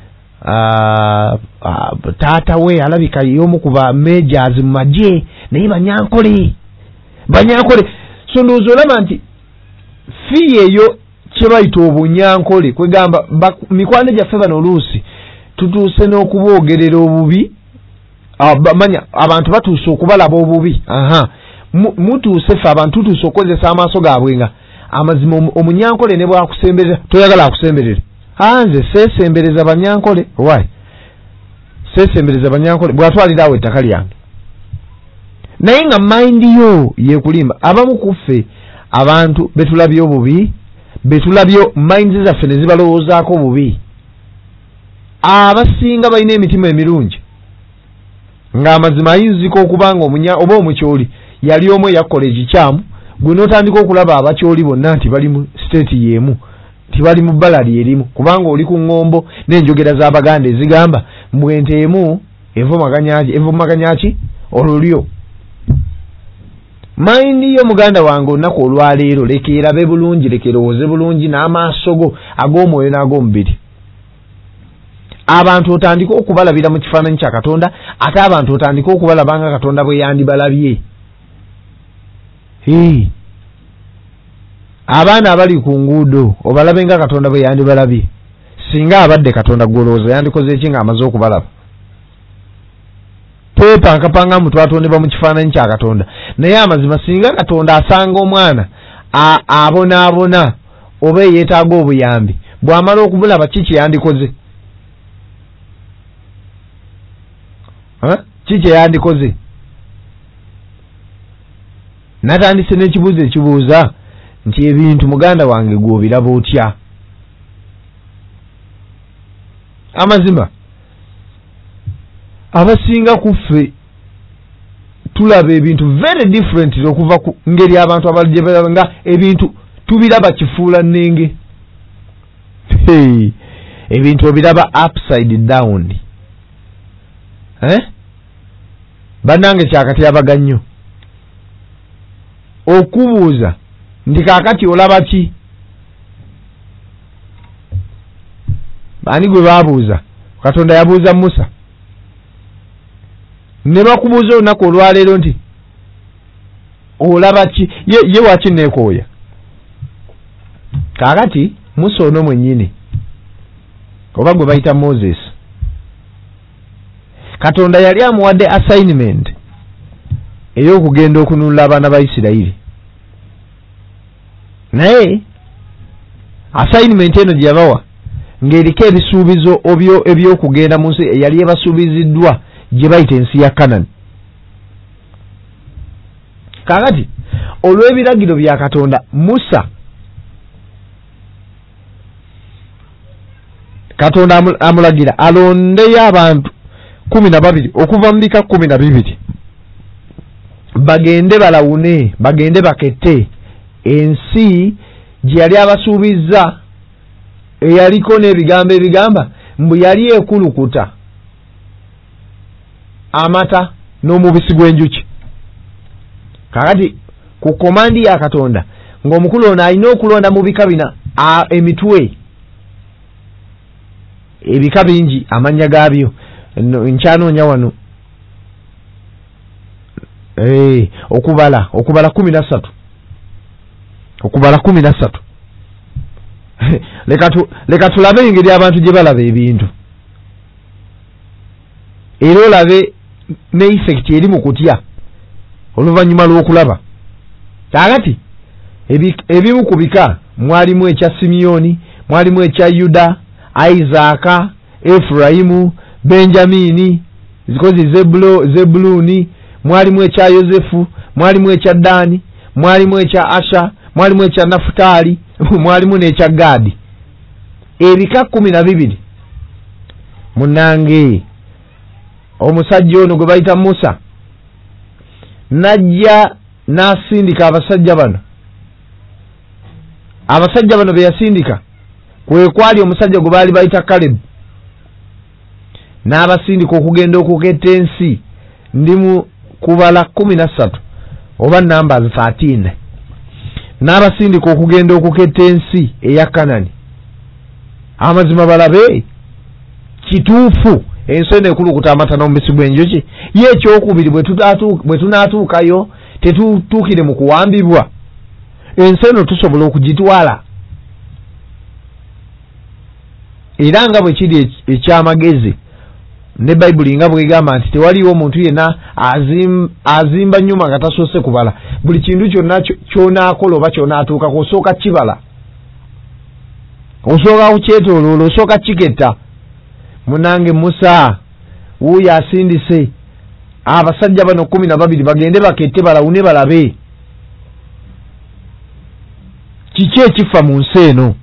Speaker 1: taata we alabika y'omu ku ba majors mu magye naye Banyankole Banyankole so ndowooza olaba nti fii eyo kye bayita Obunyankole kwegamba mikwano gyaffe bano oluusi tutuuse n'okuboogerera obubi manya abantu batuuse okubalaba obubi aha mutuuse ffe abantu tutuuse okukozesa amaaso gaabwe nga amazima Omunyankole ne bwakusemberera toyagala akusemberere anze seesembereza Banyankole why seesembereza Banyankole bw'atwalira awo ettaka lyange naye nga mind yo yekulimba abamu kuffe abantu betulabye obubi betulabye minds zaffe ne zibalowoozaako obubi abasinga balina emitima emirungi ng'amazima ayinzika okubanga omunya oba omukyoli yali omu eyakola ekikyamu gwe n'otandika okulaba abakyoli bonna nti bali mu state y'emu nti bali mu balali erimu kubanga oli ku ŋŋombo n'enjogera z'Abaganda ezigamba mbwente emu evumaganya ki olulyo mayindi yo muganda wange olunaku olwaleero leka erabe bulungi leka erowooze bulungi n'amaaso go ag'omwoyo n'ag'omubiri abantu otandika okubalabira mu kifaananyi kya Katonda ate abantu otandika okubalaba nga Katonda bwe yandibalabye hey. Abaana abali ku nguudo obalabe nga Katonda bwe yandibalabye singa abadde Katonda gwolowooza yandikoze eki ng'amaze okubalaba twepankapanga mu twatondebwa mu kifaananyi kya Katonda naye amazima singa Katonda asanga omwana abona abona oba yeetaaga obuyambi bw'amala okumulaba kiki yandikoze kiki yandikoze natandise n'ekibuuzo ekibuuza nti ebintu muganda wange gw'obiraba otya amazima abasinga kuffe tulaba ebintu very different okuva ku ngeri abantu abalije nga ebintu tubiraba kifuula nnenge hey, ebintu obiraba upside down eh banange kyakati abaga nnyo okubuuza ndi kaakati olaba ki bani gwe babuuza Katonda yabuuza Musa ne bakubuuza olunaku olwaleero nti olaba ki ye, ye waki neekooya kaakati Musa ono mwennyini oba gwe bayita Moses Katonda yali amuwadde assignment ey'okugenda okununula abaana ba Isirayiri naye assignment eno gye yabawa ng'eriko ebisuubizo eby'okugenda mu nsi eyali ebasuubiziddwa gye bayita ensi ya Kanani. Kaakati olw'ebiragiro bya Katonda Musa Katonda amulagira alondeyo abantu kumi na babiri okuva mu bika kumi na bibiri bagende balawune bagende bakette ensi gye yali abasuubizza eyaliko n'ebigambo ebigamba mbu yali ekulukuta amata n'omubisi gw'enjuki. Kakati ku komandi ya Katonda ng'omukulu ono alina okulonda mu bika bina emitwe ebika bingi amannya gaabyo nkyanoonya wano eh okubala okubala kumi na ssatu okubala kumi na ssatu leka tu leka tulabe engeri abantu gye balaba ebintu era olabe ne effect eri mu kutya oluvannyuma lw'okulaba. Kaakati ebimu ku bika mwalimu ekya Simiyoni, mwalimu ekya Yuda, Isaaka, Efurayimu, Benjamini, zikozi Zebulo, Zebuluni, mwalimu ekya Yozefu, mwalimu ekya Dani, mwalimu ekya Asha, mwalimu ekya Nafutali, mwalimu n'ekya Gadi. Ebika kumi na bibiri. Munange omusajja ono gwe bayita Musa najja n'asindika abasajja bano. Abasajja bano be yasindika kwe kwali omusajja gwe baali bayita Kalebu n'abasindika okugenda okuketta ensi ndi mu kubala kumi na ssatu oba numbers thirteen n'abasindika okugenda okuketta ensi eya Kanani. Amazima balabe kituufu ensi eno ekulukuta amata n'omubisi gw'enjuki ye ekyokubiri bwe tunaatuukayo tetutuukire mu kuwambibwa ensi eno tusobola okugitwala era nga bwe kiri ekyamagezi ne Bayibuli nga bwegamba nti tewaliwo omuntu yenna azim, azimba nnyuma nga tasoose kubala. Buli kintu kyonna kyonaakola oba kyonaatuukako osooka kibala, osooka kukyetooloola, osooka kiketta. Munange Musa wuuyo asindise abasajja bano kumi na babiri bagende bakette balawune balabe kiki ekifa mu nsi eno.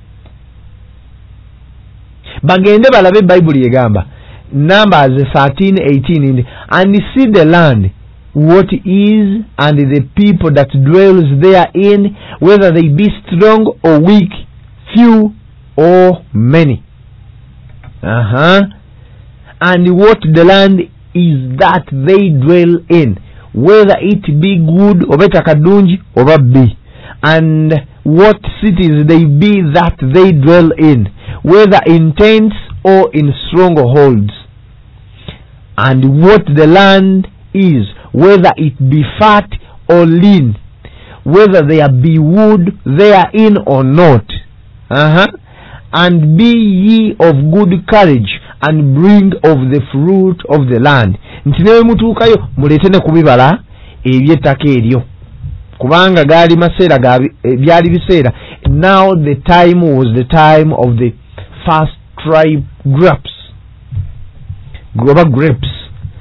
Speaker 1: Bagende balabe Bayibuli egamba Numbers thirteen eighteen and see the land what is and the people that dwells therein whether they be strong or weak, few or many. Uh-huh. And what the land is that they dwell in, whether it be good or better kadunji or bad, and what cities they be that they dwell in, whether in tents or in strongholds, and what the land is, whether it be fat or lean, whether there be wood therein or not. Uh-huh. And be ye of good courage, and bring of the fruit of the land. Nti newe mutuukayo mulete ne kubibala ebyettaka eryo kubanga gaali maseera byali biseera. Now the time was the time of the first tribe grapes grapes.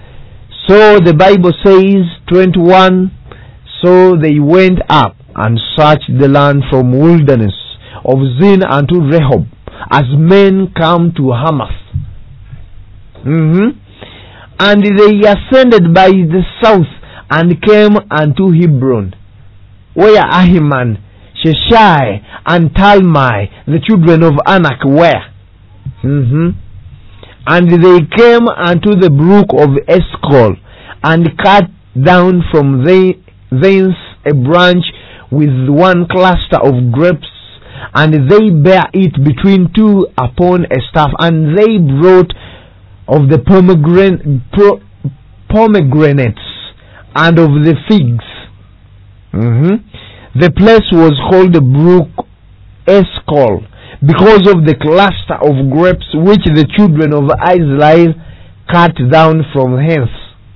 Speaker 1: So the Bible says twenty-one, so they went up and searched the land from wilderness of Zin unto Rehob, as men come to Hamath. Mm-hmm. And they ascended by the south and came unto Hebron, where Ahiman, Sheshai, and Talmai, the children of Anak, were. Mm-hmm. And they came unto the brook of Eshcol, and cut down from thence a branch with one cluster of grapes, and they bare it between two upon a staff, and they brought of the pomegran- pro- pomegranates and of the figs. Mm-hmm. The place was called the brook Eshcol, because of the cluster of grapes which the children of Israel cut down from hence.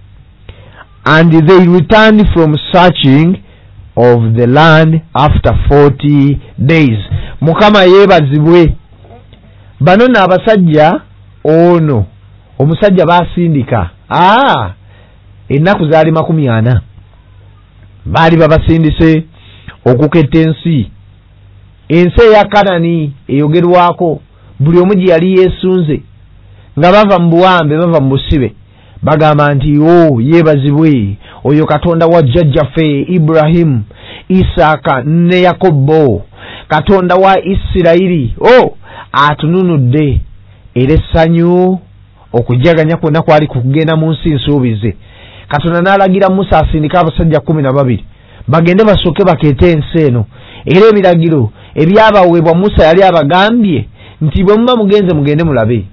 Speaker 1: And they returned from searching of the land after forty days. Mukama yebazibwe. Bano na abasajja ono omusajja basindika. Ah, ennaku zaali makumi ana. Baali babasindise okuketta ensi. Ensi ya Kanani eyogerwako buli omu gye yali yeesunze nga bava mu buwambe bava mu busibe bagamba nti o yeebazibwe oyo Katonda wa jjajjaffe Ibrahimu, Isaaka ne Yakobo, Katonda wa Isirayiri, o atununudde era essanyu okujjaganya kwonna kwali kugenda mu nsi nsuubize. Katonda n'alagira Musa asindika abasajja kumi na babiri bagende basooke bakeete ensi eno, era ebiragiro ebyabaweebwa Musa yali abagambye nti bwe muba mugenze mugende mulabe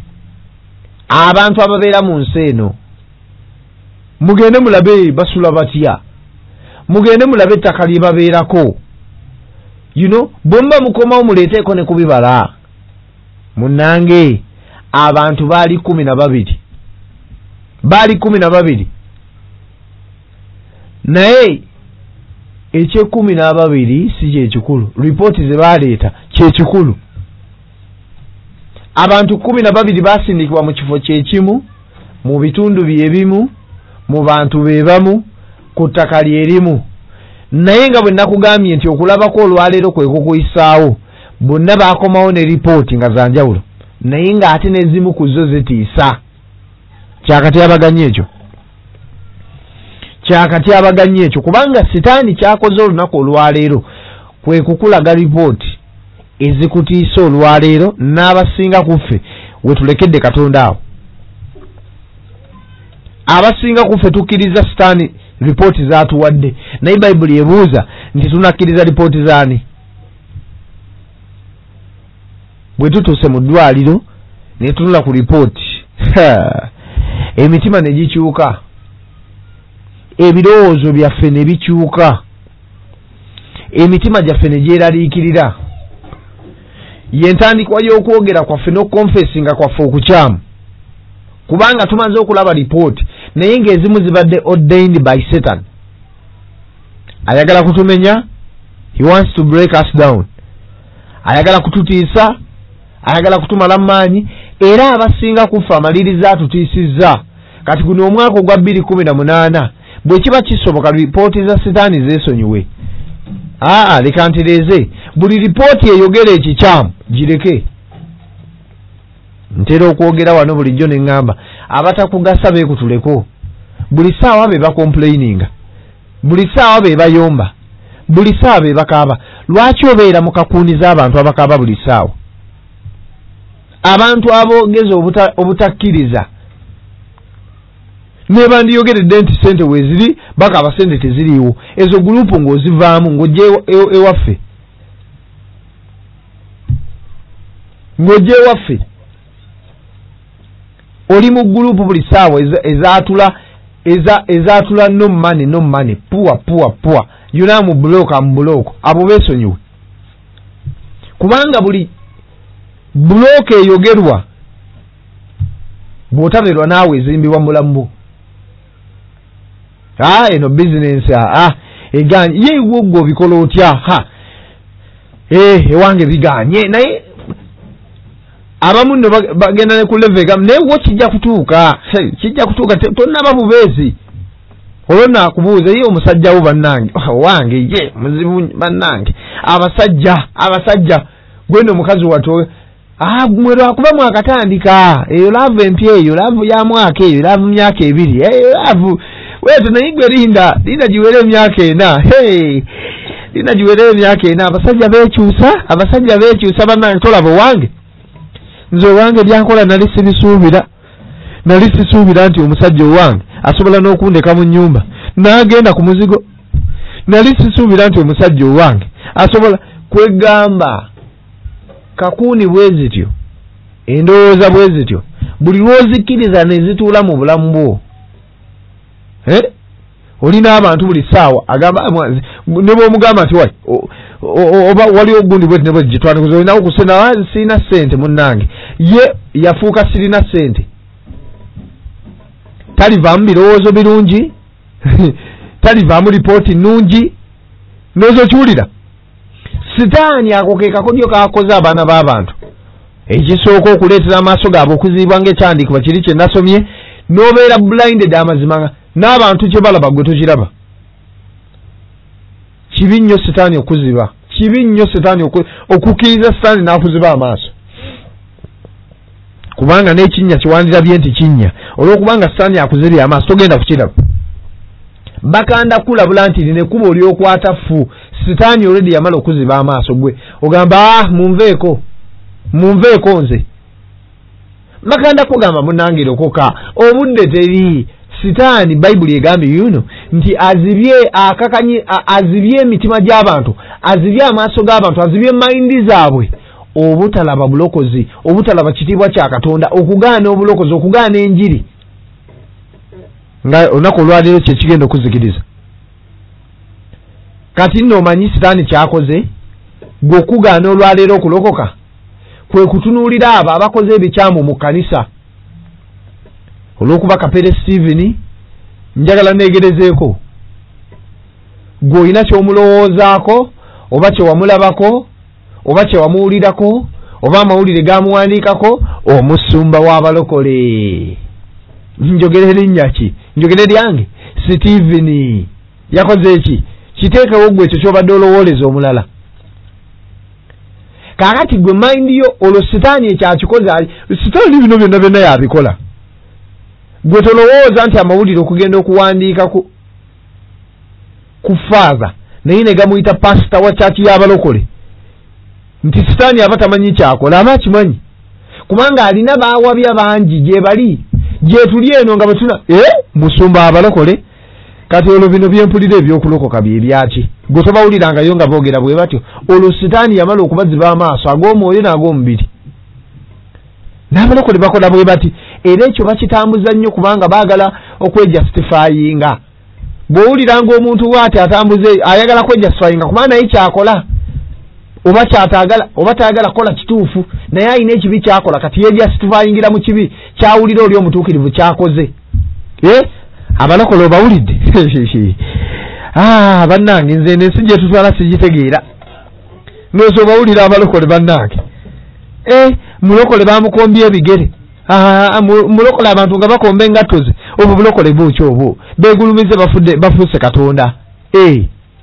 Speaker 1: abantu ababeera mu nsi eno, mugende mulabe basula batya, mugende mulabe ettaka lye babeerako, you know, bwe muba mukomawo muleeteeko ne kubibala. Munnange abantu baali kumi na babiri baali kumi na babiri naye ekyekumi n'ababiri si kyekikulu, ripooti ze baleeta kyekikulu. Abantu kumi na babiri basindikibwa mu kifo kyekimu, mu bitundu byebimu, mu bantu bebamu, ku ttaka lyerimu. Naye nga bwe nakugambye nti okulabako olwaleero kwe kukuyisaawo, bonna baakomawo ne ripooti nga za njawulo, naye ng'ate n'ezimu ku zo zitiisa. Kyakatyabaganya ekyo kyakatyabaganya ekyo kubanga sitaani kyakoze olunaku olwaleero kwe kukulaga ripooti ezikutiisa olwaleero n'abasinga kuffe we tulekedde Katonda awo. Abasinga kuffe tukkiriza sitaani ripooti zaatuwadde, naye Bayibuli ebuuza nti tunakkiriza ripooti zaani? Bwe tutuuse mu ddwaliro ne tunula ku ripooti emitima ne gikyuka, ebirowoozo byaffe ne bikyuka, emitima gyaffe ne gyeraliikirira. Ye ntandikwa y'okwogera kwaffe n'okonfesinga kwaffe okukyamu, kubanga tumaze okulaba ripooti naye ng'ezimu zibadde ordained by Satan. Ayagala kutumenya, he wants to break us down, ayagala kututiisa, ayagala kutumala maanyi, era abasinga kufa amaliriza atutiisizza. Kati guno omwaka ogwa bbiri kumi na munaana bwe kiba kisoboka ripooti za sitaani zeesonyiwe. Aa leka ntereeze, buli ripooti eyogera ekikyamu gireke. Ntera okwogera wano bulijjo ne ŋŋamba abatakugasa beekutuleko. Buli ssaawa be bakomplaininga, buli ssaawa be bayomba, buli ssaawa be bakaaba. Lwaki obeera mu kakuuniza abantu abakaaba buli ssaawa? Abantu aboogeza obuta, obutakkiriza ne bandiyogeredde nti ssente weeziri bakaaba ssente teziriiwo. Ezo gurupu ng'ozivaamu ng'ojja ewaffe, ng'ojja ewaffe oli mu gurupu buli ssaawa ezaatula eza ezaatula no money no money puwa puwa puwa yuna mu buloka mu buloko abo beesonyiwe, kubanga buli buloka eyogerwa bw'otaberwa naawe ezimbibwa mulamu. ah eno business ah eganye ye woggo bikola otya ha eh ewange biganye naye abamu no bagenda ne ku level gam ne wo kijja kutuuka hey kijja kutuuka tonna babubezi olona kubuuza ye omusajja wo bannange wange ye muzibu bannange abasajja abasajja gweno mukazi wato ah mwero akuba mwakatandika eyo love empye eyo love ya mwaka eyo love myaka ebiri eyo love wetu naigwe linda linda jiwele myaka ena hey linda jiwele myaka ena abasajja bekyusa abasajja bekyusa bannange tolabo wange nzo wange byankola nali sibisuubira nali sisuubira nti omusajja wange asobola n'okundeka mu nyumba n'agenda ku muzigo nali sisuubira nti omusajja wange asobola kwegamba kakuni bwezityo endowooza bwezityo buli lwozikiriza nezituula mu bulamu bwo eh olina abantu buli saawa agamba ne bw'omugamba nti wai oba wali ogundi bweti ne bwegitwana kuzolina okusena sina sente munnange ye yafuuka sirina sente talivaamu birowoozo birungi talivaamu lipooti nnungi nozo kiwulira sitaani ako ke kakodyo kakoze abaana b'abantu ekisooka okuleetera amaaso gaabwe okuziibwa ng'ekyandiikibwa kiri kye nasomye n'obeera blinded amazima n'abantu kye balaba gwe tokiraba kibi nnyo sitaani okuziba kibi nnyo sitaani okukkiriza sitaani n'akuziba amaaso kubanga n'ekinnya kiwandirabye nti kinnya olw'okubanga sitaani akuzibye amaaso togenda kukiraba bakanda kulabula nti ne kuba olyokwata fu sitaani already yamala okuziba amaaso gwe ogamba ah munveeko munveeko nze bakanda kugamba munangire okoka obudde teri sitaani bayibuli egambye yuno nti azibye akakanyi azibye emitima gy'abantu azibye amaaso g'abantu azibye mayindi zaabwe obutalaba bulokozi obutalaba kitiibwa kya Katonda okugaana obulokozi okugaana enjiri nga onako olwaliro kye kigenda okuzikiriza kati nno omanyi sitaani kyakoze gwe okugaana olwaliro okulokoka kwe kutunuulira abo abakoze ebikyamu mu kkanisa olw'okuba Kapere Steven njagala neegerezeeko gwe olina ky'omulowoozaako oba kyewamulabako oba kyewamuwulirako oba amawulire gamuwandiikako omusumba w'abalokole njogere erinnya ki njogere lyange Steven yakoze eki kiteekewo gwe ekyo ky'obadde olowooleza omulala kaakati gwe mind yo olwo sitaani ekyakikoze sitaani bino byonna byonna yabikola gwe tolowooza nti amawulire okugenda okuwandiika ku ku faaza naye ne gamuyita pasita wa kyaki y'abalokole nti sitaani aba tamanyi kyakola aba akimanyi kubanga alina baawabya bangi gye bali gye tuli eno nga bwetuna eh musumba abalokole kati olwo bino byempulira ebyokulokoka bye byaki gwe tobawulirangayo nga boogera bwe batyo olwo sitaani yamala okubaziba amaaso ag'omwoyo n'ag'omubiri n'abalokole bakola bwe bati era ekyo bakitambuza nnyo kubanga baagala okwejustifyinga bw'owuliranga omuntu bw'ati atambuze ayagala kwejustifyinga kubanga naye kyakola oba kyatagala oba tayagala kola kituufu naye ayina ekibi kyakola kati yejustifyingira mu kibi kyawulira oli omutuukirivu kyakoze eh abalokole obawulidde ah bannange nze n'ensi gye tutwala sigitegeera n'oso obawulira abalokole bannange eh mulokole bamukombye ebigere ah mulokole abantu nga bakomba engatto ze obwo bulokole buukyo obwo beegulumize bafudde bafuuse Katonda eh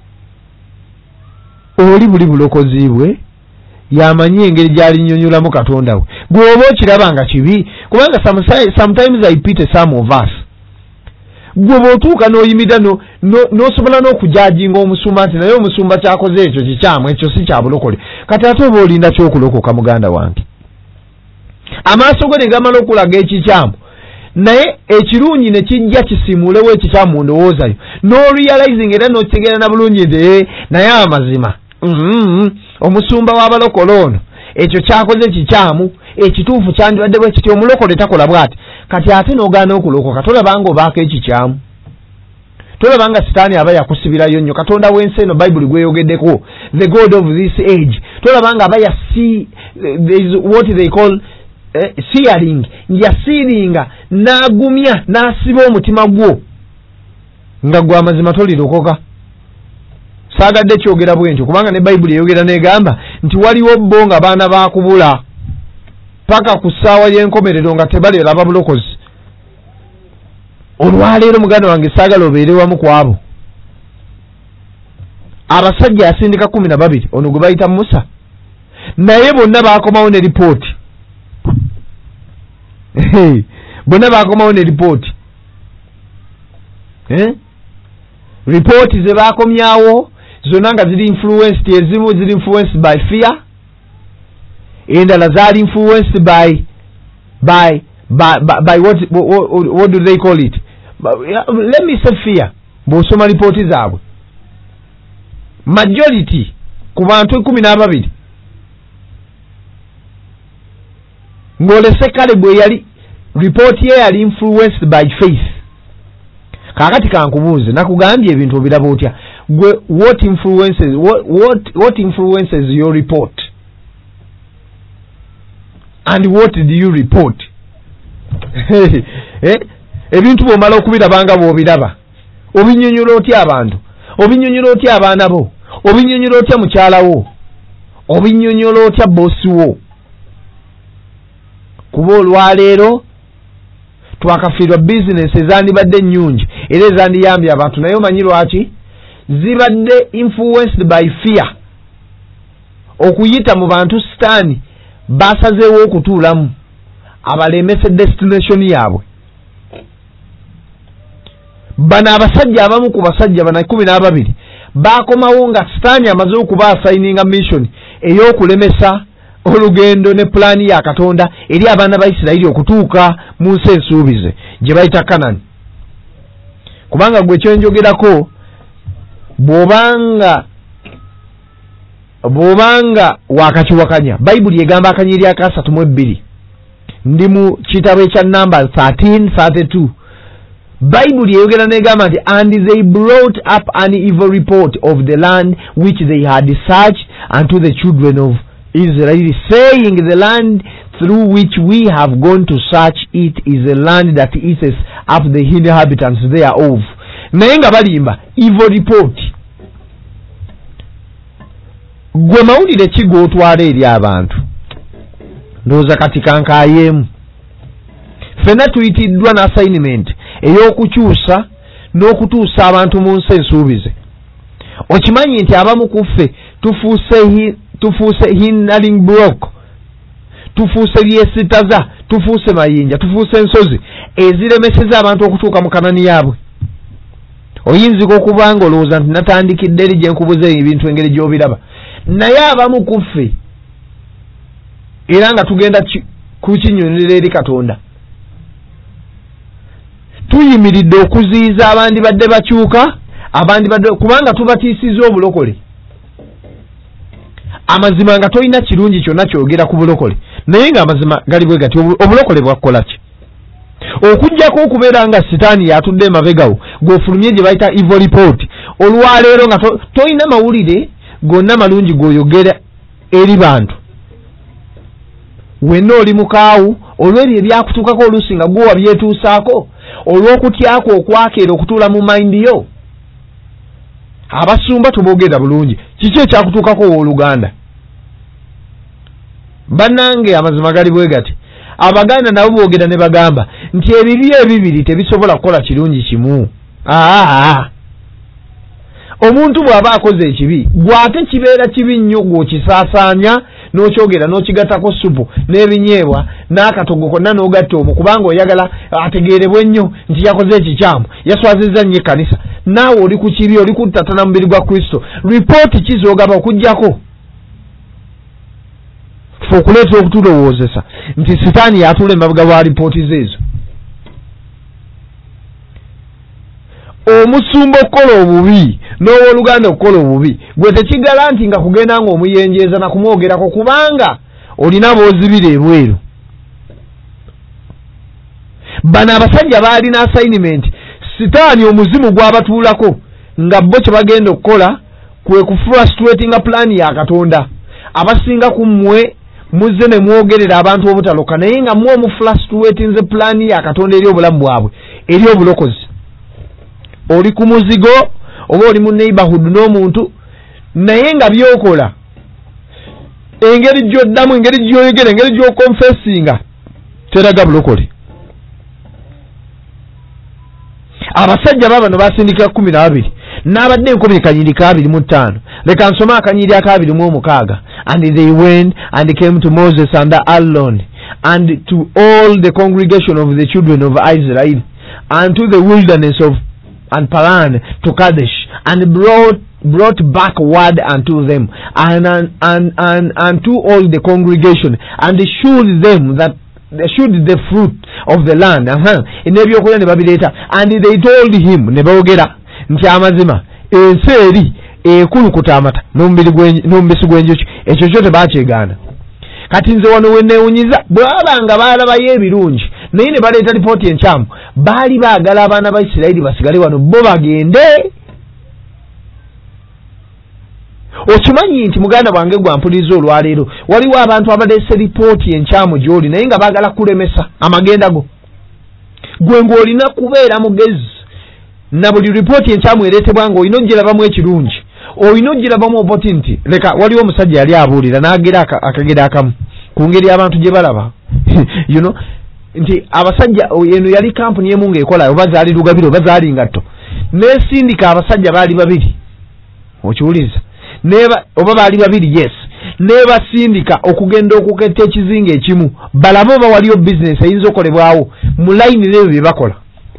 Speaker 1: oli buli bulokozi bwe yamanyi engeri gy'alinnyonnyolamu Katonda we gwe oba okiraba nga kibi kubanga sometimes I pity some of us gwe bw'otuuka n'oyimirira n'osobola n'okujajinga omusumba nti naye omusumba kyakoze ekyo kikyamu ekyo si kya bulokole kati ate oba olinda ky'okulokoka muganda wange amaaso go ne gamala okulaga ekikyamu naye ekirungi ne kijja kisimuulewo ekikyamu mu ndowoozayo n'orealizing era n'okitegeera na bulungi nti naye amazima omusumba w'abalokole ono ekyo kyakoze kikyamu ekituufu kyandibadde bwe kiti omulokole takola bw'ati kati ate n'ogaana okulokoka tolabanga obaako ekikyamu tolabanga sitaani aba yakusibirayo nnyo Katonda w'ensi eno bayibuli gweyogeddeko the god of this age tolabanga aba yasi there is what they call eh, searing yasiringa n'agumya n'asiba omutima gwo nga gwa mazima tolirokoka. Saagadde kyogera bwentyo kubanga ne Bayibuli eyogera negamba nti waliwo bo nga baana bakubula paka ku ssaawa y'enkomerero nga tebalera babulokozi. Olwaleero muganda wange saagala obeere wamu ku abo abasajja asindika kumi na babiri ono gwe bayita Musa naye bonna baakomawo ne ripooti. Bonna baakomawo ne ripooti. Eh? Ripooti ze baakomyawo zonna nga ziri influenced, ezimu ziri influenced by fear, endala zaali influenced by by by, by, by what, what what do they call it? Let me say fear. Bw'osoma ripooti zaabwe majority ku bantu kumi na babiri ng'olese kale bwe yali ripooti ye yali influenced by faith. Kakati kankubuuze nakugambye ebintu obiraba otya gwe what influences what, what, what influences your report and what do you report? eh? Ebintu bw'omala okubirabanga bw'obiraba obinnyonnyola otya abantu, obinnyonnyola otya abaana bo, obinnyonnyola otya mukyala wo, obinnyonnyola otya boosi wo. Kuba olwaleero twakafiirwa bizinesi ezandibadde nnyungi era ezandiyambye abantu naye omanyi lwaki zibadde influenced by fear. Okuyita mu bantu sitaani basazeewo okutuulamu abalemese destination yaabwe. Bano abasajja abamu ku basajja bana kumi n'ababiri baakomawo nga sitaani amaze okuba assayininga mission ey'okulemesa olugendo ne pulaani ya Katonda eri abaana ba Isirayiri okutuuka mu nsi ensuubize gye bayita Kanani. Kubanga gwe kyenjogerako bw'obanga bw'obanga wakakiwakanya Bayibuli egamba akanyiri akasatu mu ebbiri ndi mu kitabo ekya namba thirteen thirty-two. Bayibuli eyogera negamba nti and they brought up an evil report of the land which they had searched unto the children of Israel, saying, the land through which we have gone to search it is a land that eateth up the inhabitants thereof. Naye nga balimba evil report. Gwe mawulire ki g'otwala eri abantu? Ndowooza kati kankaayeemu. Ffenna tuyitiddwa n'assignment ey'okukyusa n'okutuusa abantu mu nsi ensuubize. Okimanyi nti abamu ku ffe tufuuse tufuuse hindering block, tufuuse byesitaza, tufuuse mayinja, tufuuse ensozi eziremeseza abantu okutuuka mu Kanani yaabwe. Oyinzika okuba nga olowooza nti natandikidde eri gye nkubuze ebintu engeri gy'obiraba, naye abamu ku ffe era nga tugenda kukinyonera eri Katonda tuyimiridde okuziyiza abandi badde bakyuka, abandi badde kubanga tubatiisiza obulokole. Amazima nga toyina kirungi kyonna kyogera ku bulokole, naye nga amazima gali bwe gati obulokole bwakola ki? Okujjako okubeera nga sitaani yatudde mabegawo gw'ofulumye gye bayita evil report, olwaleero nga to, toyina mawulire gonna malungi g'oyogera eri bantu. Wenna oli mukaawu olw'ebyo ebyakutuukako oluusi nga gwe wabyetuusaako olw'okutyako okwakeera okutuula mu mayindi yo. Abasumba tuboogera bulungi, kiki ekyakutuukako w'oluganda? Bannange amazima gali bwe gati. Abaganda nabo boogera ne bagamba nti ebibi ebibiri tebisobola kukola kirungi kimu. Aa, omuntu bw'aba akoze ekibi gw'ate kibeera kibi nnyo gw'okisaasaanya n'okyogera n'okigattako supu n'ebinyeebwa n'akatogo konna n'ogatta omwo kubanga oyagala ategeerebwe nnyo nti yakoze ekikyamu, yaswazizza nnyo ekkanisa. Naawe oli ku kibi, oli kuttatana mubiri gwa Kristo. Ripooti kizogaba okujjako fe okuleeta okutulowoozesa nti sitaani yatula emabega wa ripooti zeezo. Omusumba okukola obubi n'owooluganda okukola obubi gwe tekigala nti nga kugenda nga omuyenjeeza na kumwogerako kubanga olina boozibira ebweru. Bano abasajja baalina assignment, sitaani omuzimu gw'abatuulako nga bo kye bagenda okukola kwe kufrustratinga pulaani ya Katonda. Abasinga ku mmwe muzze ne mwogerera abantu obutaloka naye nga mmwe omufrustratinze pulaani ya Katonda eri obulamu bwabwe, eri obulokozi. oli ku muzigo oba oli mu neighborhood n'omuntu naye nga byokola engeri gy'oddamu engeri gy'oyogera engeri gy'okonfessinga teraga bulokole. Abasajja babano basindika kumi na babiri n'abadde enkumi kanyiri kabiri mu ttaano leka nsome akanyiri akabiri mu omukaaga. And they went and came to Moses and Aaron and to all the congregation of the children of Israel and to the wilderness of and Paran to Kadesh and brought brought back word unto them and and and and, and to all the congregation and shewed them that they shewed the fruit of the land uh-huh. In ebyokulya ne babireeta and they told him ne boogera nti amazima ensi eri ekulukuta amata n'omubisi gw'enjuki ekyo kyo tebakyegaana. Kati nze wano we neewunyiza bw'aba nga baalabayo ebirungi naye ne baleeta lipooti enkyamu baali baagala abaana ba Isirayiri basigale wano bo bagende. Okimanyi nti muganda wange gwampuliriza olwaleero waliwo abantu abaleese lipooti enkyamu gy'oli naye nga baagala kulemesa amagenda go. Gwe ng'olina kubeera mugezi na buli lipooti enkyamu ereetebwa nga olina ogirabamu ekirungi olina ogirabamu opportunity. Leka waliwo omusajja yali abuulira n'agera akagera akamu ku ngeri abantu gye balaba you know nti abasajja eno yali kampuni emu ng'ekola oba zaali lugabiro oba zaali ngatto n'esindika abasajja baali babiri okiwuliza neba oba baali babiri yes nebasindika okugenda okuketta ekizinga ekimu balabe oba waliyo business eyinza okolebwawo mu line leero bye bakola.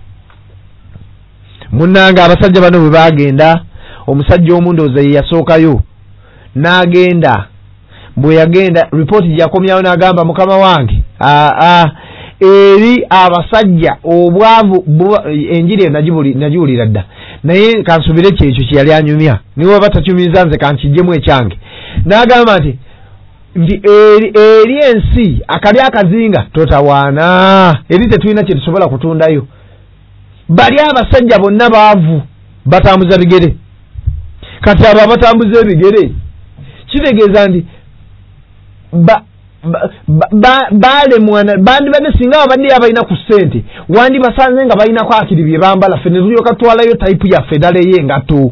Speaker 1: Munnanga abasajja bano bwe bagenda omusajja omundooza ye yasookayo n'agenda bwe yagenda ripooti gyakomyawo n'agamba mukama wange aa eri abasajja obwavu enjiri nagiwulira dda naye kansubire kyekyo kyeyali anyumya niwe oba takyumiza nze kankijjemu ekyange n'agamba nti nti eri, eri ensi akali akazinga totawaana eri tetulina kye tusobola kutundayo. Bali abasajja bonna baavu batambuza bigere. Kati abo abatambuza ebigere kitegeeza nti ba bale mwana bandi bade singa abadde abalina ku ssente wandi basanze nga balina ku akiri bye bambala fene tulyoka twalayo type ya fedale ye ngato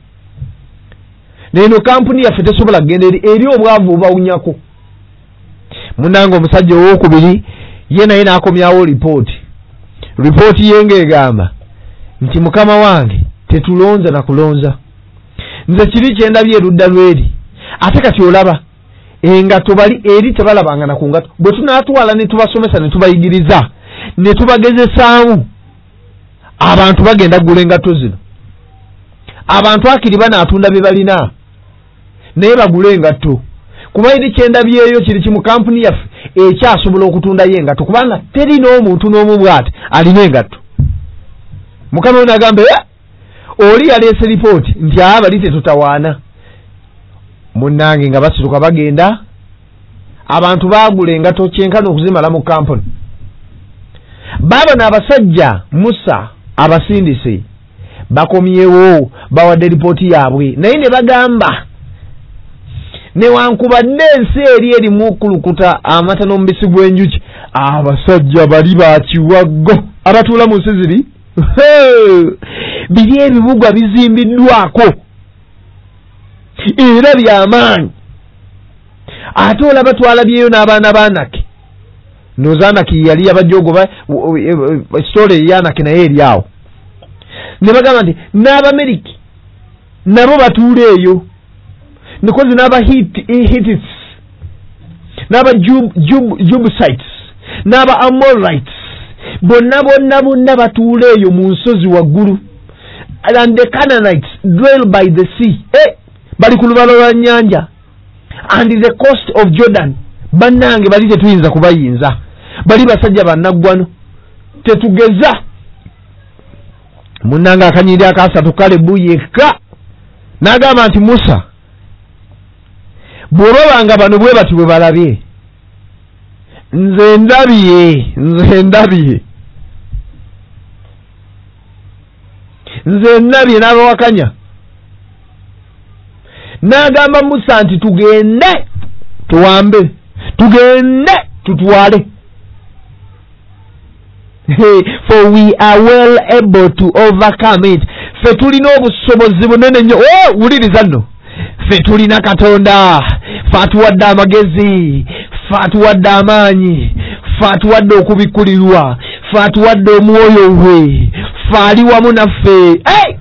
Speaker 1: neno kampuni ya fete sobola genda eri obwavu obawunyako. Munango omusajja owokubiri ye naye n'akomyawo report report yenge egamba nti mukama wange tetulonza na kulonza nze kiri kyendabye erudda lweri ate kati olaba engato bali eri tebalabanga na ku ngato bwe tunaatwala ne tubasomesa ne tubayigiriza ne tubagezesaamu abantu bagenda kugula engato zino abantu akiri banaatunda bye balina naye bagula engato kuba eri kyendabyeyo kiri kimu kampuni yaffe ekyasobola okutundayo engato kubanga teri n'omuntu n'omu bw'ati alina engato. Mukama we n'agamba oli yaleese lipooti nti aba bali tetutawaana. Munnange nga basituka bagenda abantu baagula engato kyenkana okuzimala mu kampuni. Baba n'abasajja Musa abasindise bakomyewo bawadde lipooti yaabwe naye ne bagamba newankubadde ensi eri erimu okulukuta amata n'omubisi gw'enjuki abasajja bali bakiwaggo abatuula mu nsi ziri biri ebibuga bizimbiddwako era byamaanyi ate olaba twalabyeyo n'abaana b'Anaki ndowooza Anaki yali yabajjogoba sitole ey'Anaki naye eri awo ne bagamba nti n'Abameriki nabo batuula eyo nikozi n'aba Hittites n'aba Jebusites n'aba Amorites bonna bonna bonna batuula eyo mu nsozi waggulu and the Canaanites dwell by the sea eh bali ku lubalama lwa nnyanja and the coast of Jordan bannange bali tetuyinza kubayinza bali basajja bannaggwano tetugeza. Munnanga akanyiri akasatu Kalebu yekka n'agamba nti Musa bw'olabanga bano bwe bati bwe balabye nze ndabye nze ndabye nze ndabye n'abawakanya n'agamba Musa nti tugende tuwambe tugende tutwale for we are well able to overcome it ffe tulina obusobozi bunene nnyo. Oh, wuliriza nno, ffe tulina Katonda, ffe atuwadde amagezi, ffe atuwadde amaanyi, ffe atuwadde okubikkulirwa, ffe atuwadde omwoyo we, ffe ali wamu naffe. Hey!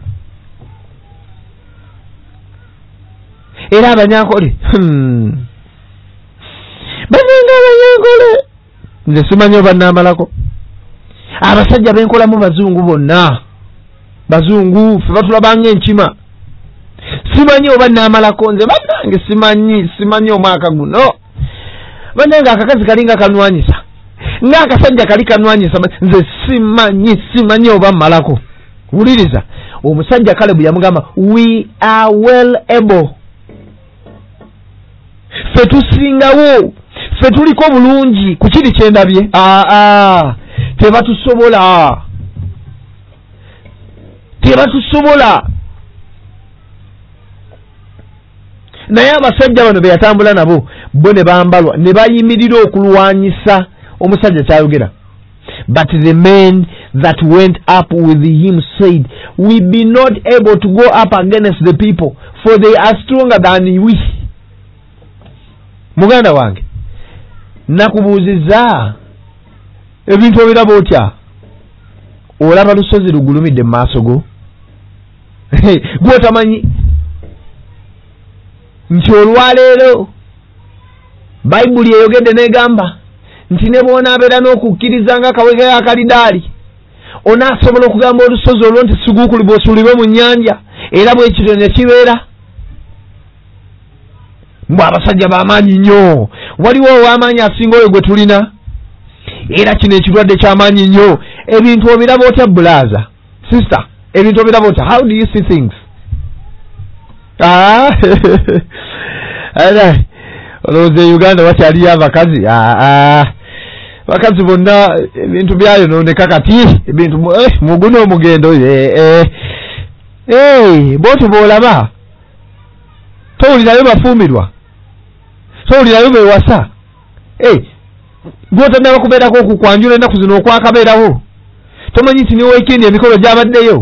Speaker 1: Era abanyankole hmm. banenga abanyankole nze simanyi oba naamalako. Abasajja benkolamu bazungu bonna, bazungu ffe batulabanga enkima. Simanyi oba naamalako nze bannange, simanyi simanyi omwaka guno bannange akakazi kalinga kanwanyisa ng'akasajja kali kanwanyisa, nze simanyi simanyi oba mmalako. Wuliriza, omusajja Kalebu yamugamba we are well able. Ffe tusingawo, ffe tuliko bulungi ku kiri kyendabye. Aa tebatusobola, tebatusobola. Naye abasajja bano be yatambula nabo bo ne bambalwa ne bayimirira okulwanyisa omusajja kyayogera. But the men that went up with him said, we be not able to go up against the people, for they are stronger than we. Muganda wange, nakubuuziza ebintu ebiraba otya? Olaba lusozi lugulumidde mu maaso go? Gwe otamanyi nti olwaleero Bayibuli eyogedde n'egamba nti ne bw'onaabeera n'okukkiriza nga kawege akalidaali, onaasobola okugamba olusozi olwo nti siguukulibwe osuulibwe mu nnyanja, era bwe kityo ne kibeera. Mbwe abasajja b'amaanyi nnyo, waliwo ow'amaanyi asinga oyo gwe tulina, era kino ekirwadde ky'amaanyi nnyo. Ebintu obiraba otya bulaaza sister? Ebintu obiraba otya? How do you see things? Ah, olowooza Uganda wakyaliyo abakazi? Ah, bakazi bonna ebintu byayonooneka kati, ebintu muguno omugendo bwotyo bw'olaba towulirayo bafuumirwa, towulirayo bewasa. Gw'otannaba kubeerako okukwanjula ennaku zino okwakabeerawo, tomanyi nti ne weekend emikolo gyabaddeyo.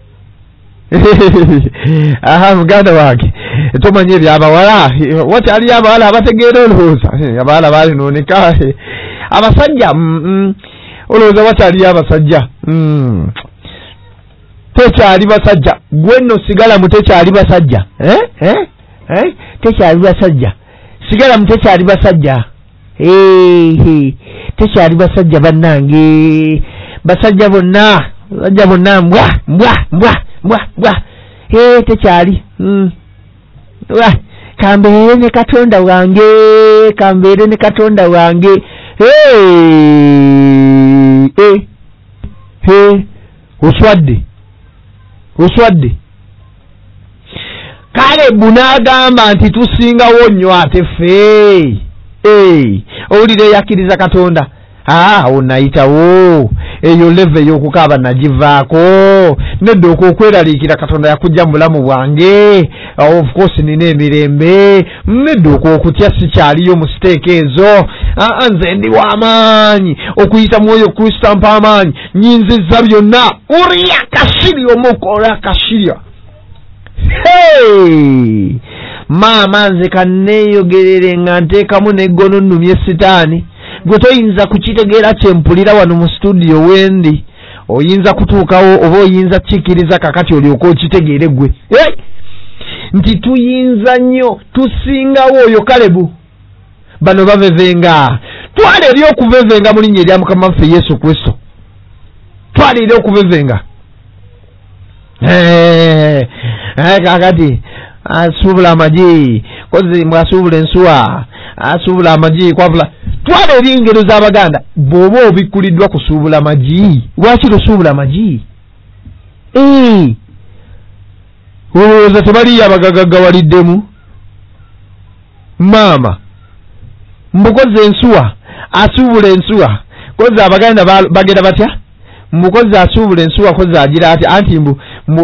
Speaker 1: Aha muganda wange, tomanyi ebyabawala, wakyaliyo abawala abategeera olowooza abawala baalinooneka. Abasajja olowooza wakyaliyo abasajja, tekyali basajja. Gwe nno sigala mu tekyali basajja, tekyali basajja, sigala mu tekyali basajja, tekyali basajja bannange. Basajja bonna, basajja bonna mbwa mbwa mbwa mbwa mbwa, tekyali. Kambeere ne Katonda wange, kambeere ne Katonda wange. Oswadde, oswadde. Kalebu n'agamba nti tusingawo nnyo ate ffe. Owulira eyakkiriza Katonda. Ah, onayitawo eyo leve y'okukaaba nagivaako, nedda okweraliikira Katonda yakujja mu bulamu bwange. Of course nina emirembe, nedda okutya sikyaliyo mu siteeka ezo. Nze ndi w'amaanyi, okuyita mwoyo Kristo ampa amaanyi, nyinzizza byonna. Uriya kashirya omukola kashirya. Hey! Maama nze kanneeyogerere nga nteekamu n'eggono nnumye sitaani. Gwe toyinza kukitegeera kyempulira wano mu studio wendi. Oyinza kutuukawo oba oyinza kikiriza kakati olyoka okitegeere gwe. Hey! Nti tuyinza nnyo, tusingawo oyo Kalebu. Bano bavevenga. Twala eri okuvevenga mu linnya erya Mukama waffe Yesu Kristo. Twala eri okuvevenga. Eh, kakati asuubula amagi, kozi mwasuubula ensuwa, asuubula amagi kwavula. Twala eri engero z'Abaganda, bw'oba obikkuliddwa kusuubula amagi. Lwaki lusuubula amagi? Eh, olowooza tebaliyo abagagaggawaliddemu? Maama mbukozi ensuwa, asuubula ensuwa. Kozi Abaganda bagenda batya? Mbukozi asuubula ensuwa, kozi agira ati anti mbu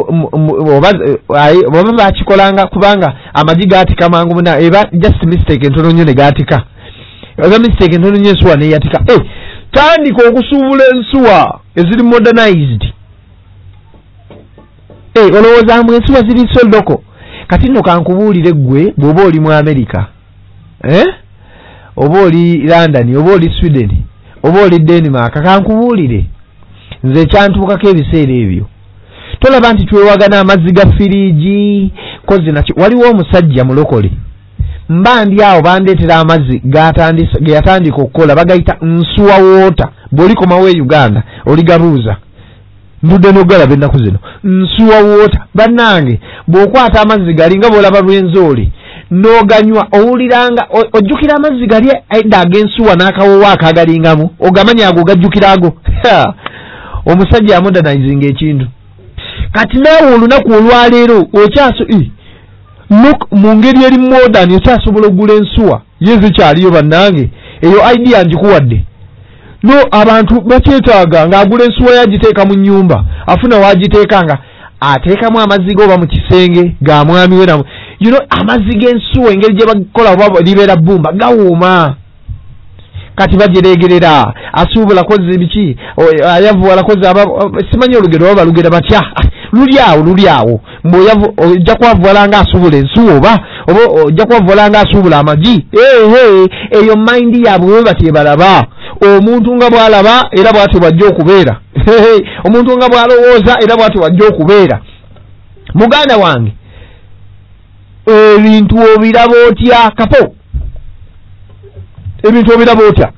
Speaker 1: oba bakikolanga kubanga amagi gaatika mangu muna, eba just mistake entono nnyo ne gaatika. Eba mistake entono nnyo ensuwa ne yatika. Eh, tandika okusuubula ensuwa eziri modernized. eh olowooza mu ensuwa ziri so loko kati nno kankubuulire gwe bw'oba oli mu America eh oba oli London oba oli Sweden oba oli Denmark kankubuulire nze kyantuukako ebiseera ebyo tolaba nti twewagana amazzi ga firiji kozi nakyo waliwo omusajja mulokole mba ndi awo bandeetera amazzi gatandisa ge yatandika okukola bagayita nsuwa water bw'olikomawo e Uganda oligabuuza ndudde n'ogalaba ennaku zino nsuwa water bannange bw'okwata amazzi gali nga bw'olaba lw'enzooli n'oganywa owuliranga ojjukira amazzi gali edda ag'ensuwa n'akawowo akagalingamu ogamanya ago gajjukira ago omusajja amodernizing ekintu kati naawe olunaku olwaleero okyaso look mu ngeri eri modern okyasobola okugula ensuwa ye zikyaliyo bannange eyo idea ngikuwadde no abantu bakyetaaga ng'agula ensuwa yagiteeka mu nnyumba afuna wagiteeka nga ateekamu amazzi ge oba mu kisenge ga mwami we namu you know amazzi g'ensuwa engeri gye bakola oba libeera bbumba gawooma kati bajeregerera asuubula kozi biki ayavuwala kozi simanyi olugero oba balugera batya luli awo luli awo mboyavu ojja kwavuwala nga asuubula ensuwa oba oba ojja kwavuwala nga asuubula amagi ehe eyo mind yaabwe we batebalaba omuntu nga bw'alaba era bw'atyo bw'ajja okubeera omuntu nga bw'alowooza era bw'atyo bw'ajja okubeera muganda wange ebintu obiraba otya kapo ebintu obiraba otya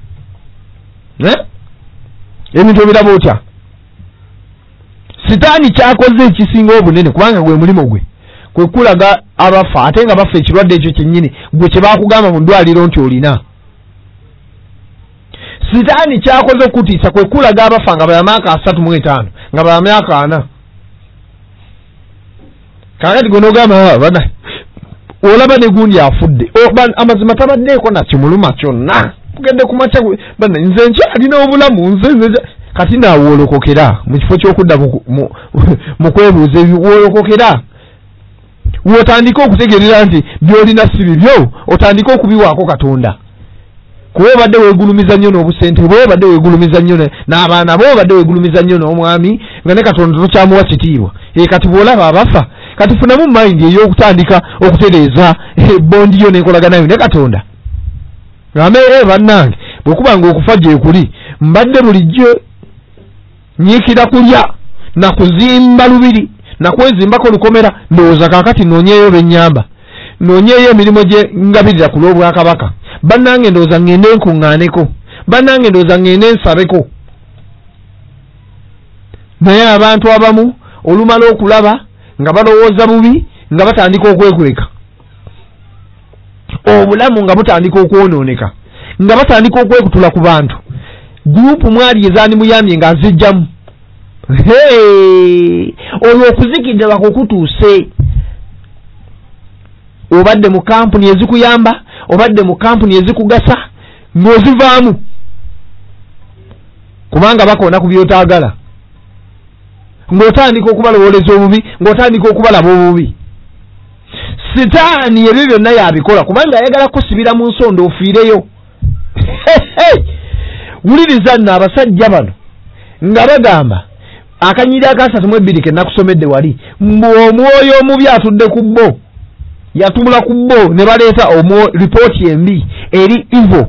Speaker 1: ebintu obiraba otya sitaani kyakoze ekisinga obunene kubanga gwe mulimo gwe kwe kulaga abafa ate nga bafa ekirwadde ekyo kyennyini gwe kye baakugamba mu ddwaliro nti olina sitaani kyakoze okutiisa kwe kulaga abafa nga baya myaka asatu mu etaano nga baya myaka ana kakati gwe n'ogamba bana olaba ne gundi afudde amazima tabaddeeko nakimuluma kyonna tugende ku makya bana nze nkyalina obulamu nze nze kati naawe wolokokera mu kifo ky'okudda mu kwebuuza ebyo wolokokera wotandika okutegeerera nti by'olina si bibyo otandika okubiwaako Katonda kuba obadde weegulumiza nnyo n'obusente bwe obadde weegulumiza nnyo n'abaana bo obadde weegulumiza nnyo n'omwami nga ne Katonda tokyamuwa kitiibwa e kati bw'olaba abafa kati funamu mind ey'okutandika okutereeza bondi yo n'enkolaganayo ne Katonda ngambe e bannange bwekuba nga okufa gye kuli mbadde bulijjo nyiikira kulya na kuzimba lubiri na kwezimbako lukomera ndowooza kaakati noonyeeyo bennyamba noonyeeyo emirimu gye ngabirira ku lw'obwakabaka bannange ndowooza ngende nkuŋŋaaneko bannange ndowooza ngende nsabeko naye abantu abamu olumala okulaba nga balowooza bubi nga batandika okwekweka obulamu nga butandika okwonooneka nga batandika okwekutula ku bantu gurupu mwali ezaani muyambye nga azijjamu olwo okuzikidde bakukutuuse obadde mu kampuni ezikuyamba obadde mu kampuni ezikugasa ng'ozivaamu kubanga bakoona ku byotaagala ng'otandika okubalowooleza obubi ng'otandika okubalaba obubi sitaani ebyo byonna yabikola kubanga ayagala kusibira mu nsonda ofiireyo wuliriza nno abasajja bano nga bagamba akanyiri akasatu mu ebbiri ke nakusomedde wali omwoyo omubi atudde ku bbo yatumula ku bbo ne baleeta ripooti embi eri ivo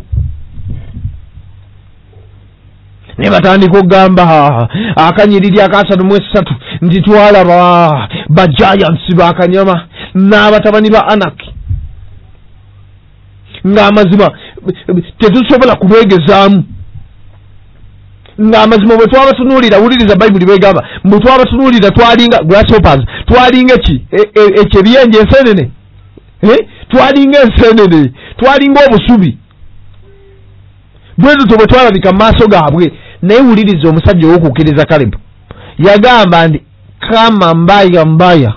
Speaker 1: ne batandika okugamba akanyiriri akasatu mu esatu nti twalaba bajayansi bakanyama n'abatabani ba anaki ng'amazima tetusobola kubegezaamu ng'amazima bwe twabatunuulira wuliriza bayibuli begamba bwe twabatunuulira twalinga grasshoppers twalinga ki ekyebyenje ensenene twalinga ensenene twalinga obusubi bwe tutyo bwe twalabika mu maaso gaabwe naye wuliriza omusajja ow'okukkiriza Kalebu yagamba nti kama mbaya mbaya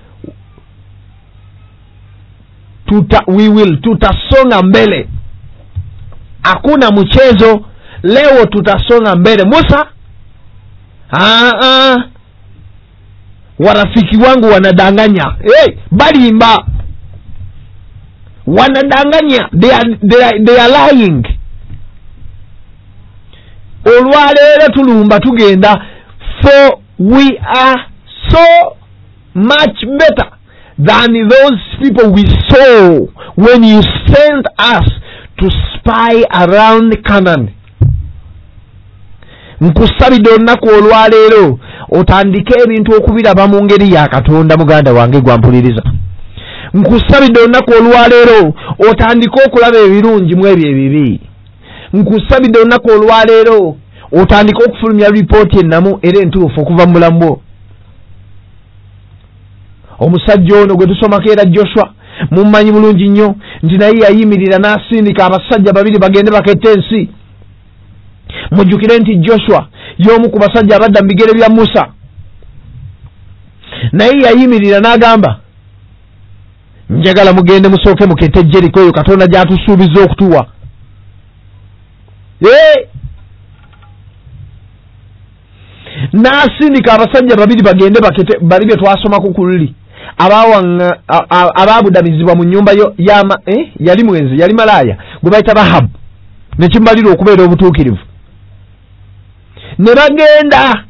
Speaker 1: tuta we will tutasonga mbele hakuna mchezo leo tutasonga mbele Musa ah ah warafiki wangu wanadanganya hey balimba wanadanganya they are, they are, they are lying olwaleero tulumba tugenda for we are so much better than those people we saw when you sent us to spy around Canaan. Nkusabidde olunaku olwaleero otandike ebintu okubiraba mu ngeri ya Katonda muganda wange gwampuliriza. Nkusabidde olunaku olwaleero otandike okulaba ebirungi mu ebyo ebibi. Nkusabidde olunaku olwaleero otandike okufulumya lipooti ennamu era entuufu okuva mu bulamu bwo. Omusajja ono gwe tusomako era Joshua mummanyi bulungi nnyo nti naye yayimirira n'asindika abasajja babiri bagende bakette ensi. Mujjukire nti Joshua y'omu ku basajja abadda mu bigere bya Musa. Naye yayimirira n'agamba njagala mugende musooke mukette Jeriko eyo Katonda gy'atusuubiza okutuwa. Ee n'asindika abasajja babiri bagende bakette bali bye twasomako ku luli abawanga ababudamizibwa mu nnyumba yo yama eh yali mwenzi yali malaya gwe bayita Bahabu ne kimbalira okubeera obutuukirivu ne bagenda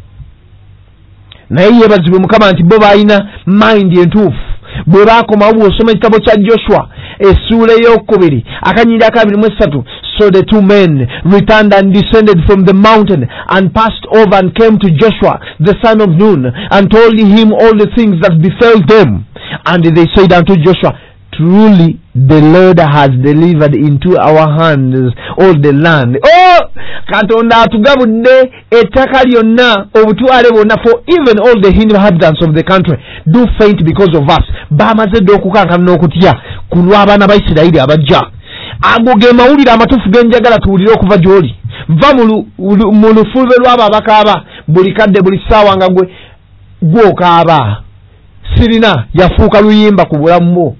Speaker 1: naye yebazibwe Mukama nti bo balina mind entuufu. Bwe baakomawo bw'osoma ekitabo kya Joshua essuula ey'okubiri akanyiri akabiri mu esatu. So the two men returned and descended from the mountain and passed over and came to Joshua the son of Nun and told him all the things that befell them. And they said unto Joshua, truly the Lord has delivered into our hands all the land. Oh, Katonda atugabudde ettaka lyonna obutwale bwonna, for even all the inhabitants of the country do faint because of us. Bamaze dde okukankana n'okutya ku lw'abaana ba Isirayiri abajja. Ago ge mawulire amatuufu genjagala tuwulire okuva gy'oli. Va mu lufulube lw'abo abakaaba buli kadde buli ssaawa nga gwe gw'okaaba. Sirina yafuuka luyimba ku bulamu bwo.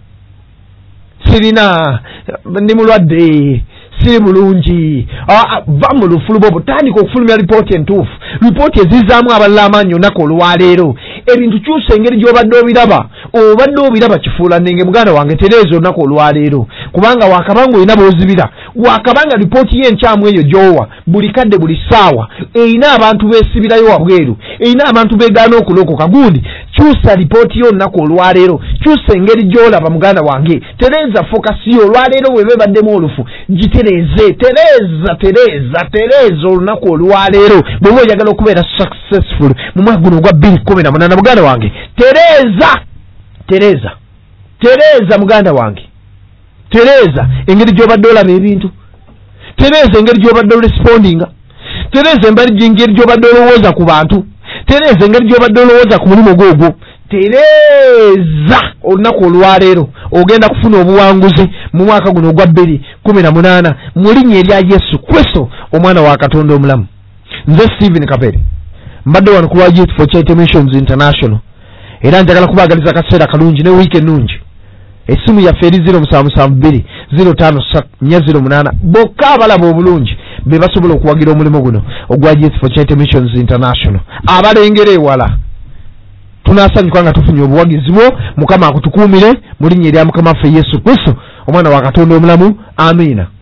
Speaker 1: Sirina ndi mulwadde siri bulungi. Va mu lufulube obwo tandika okufulumya lipooti entuufu, lipooti ezizaamu abalala amaanyi olunaku olwaleero. Ebintu kyusa engeri gy'obadde obiraba, obadde obiraba kifuula nnenge muganda wange tereeza olunaku olwaleero, kubanga wakabanga olina b'ozibira, wakabanga lipooti y'enkyamu eyo gy'owa buli kadde buli ssaawa erina abantu beesibirayo wabweru, erina abantu beegaana okulokoka. Gundi kyusa lipooti y'olunaku olwaleero, kyusa engeri gy'olaba muganda wange, tereeza fokasi yo olwaleero bwe beebaddemu olufu gitereeze, tereeza tereeza tereeza olunaku olwaleero bw'oba oyagala okubeera successful mu mwaka guno ogwa bbiri kkumi na munaana muganda wange, tereeza tereeza tereeza muganda wange, tereeza engeri gy'obadde olaba ebintu, tereeza engeri gy'obadde respondinga, tereeza engeri gy'obadde olowooza ku bantu, tereeza engeri gy'obadde olowooza ku mulimu gwogwo. Tereeza olunaku olwaleero ogenda kufuna obuwanguzi mu mwaka guno ogwa bbiri kkumi na munaana mu linnya erya Yesu Kristo omwana wa Katonda omulamu. Nze Stephen Kapere mbadde wano ku lwa Youth for Charity Missions International, era njagala kubaagaliza akaseera kalungi ne wiiki ennungi. Essimu yaffe eri zero musanvu musanvu bbiri zero ttaano ssatu nnya zero munaana. Bokka abalaba obulungi be basobola okuwagira omulimu guno ogwa Youth for Charity Missions International. Abalengera ewala tunaasanyuka nga tufunye obuwagizi bwo. Mukama akutukuumire mu linnya erya Mukama waffe Yesu Kristo omwana wa Katonda omulamu. Amiina.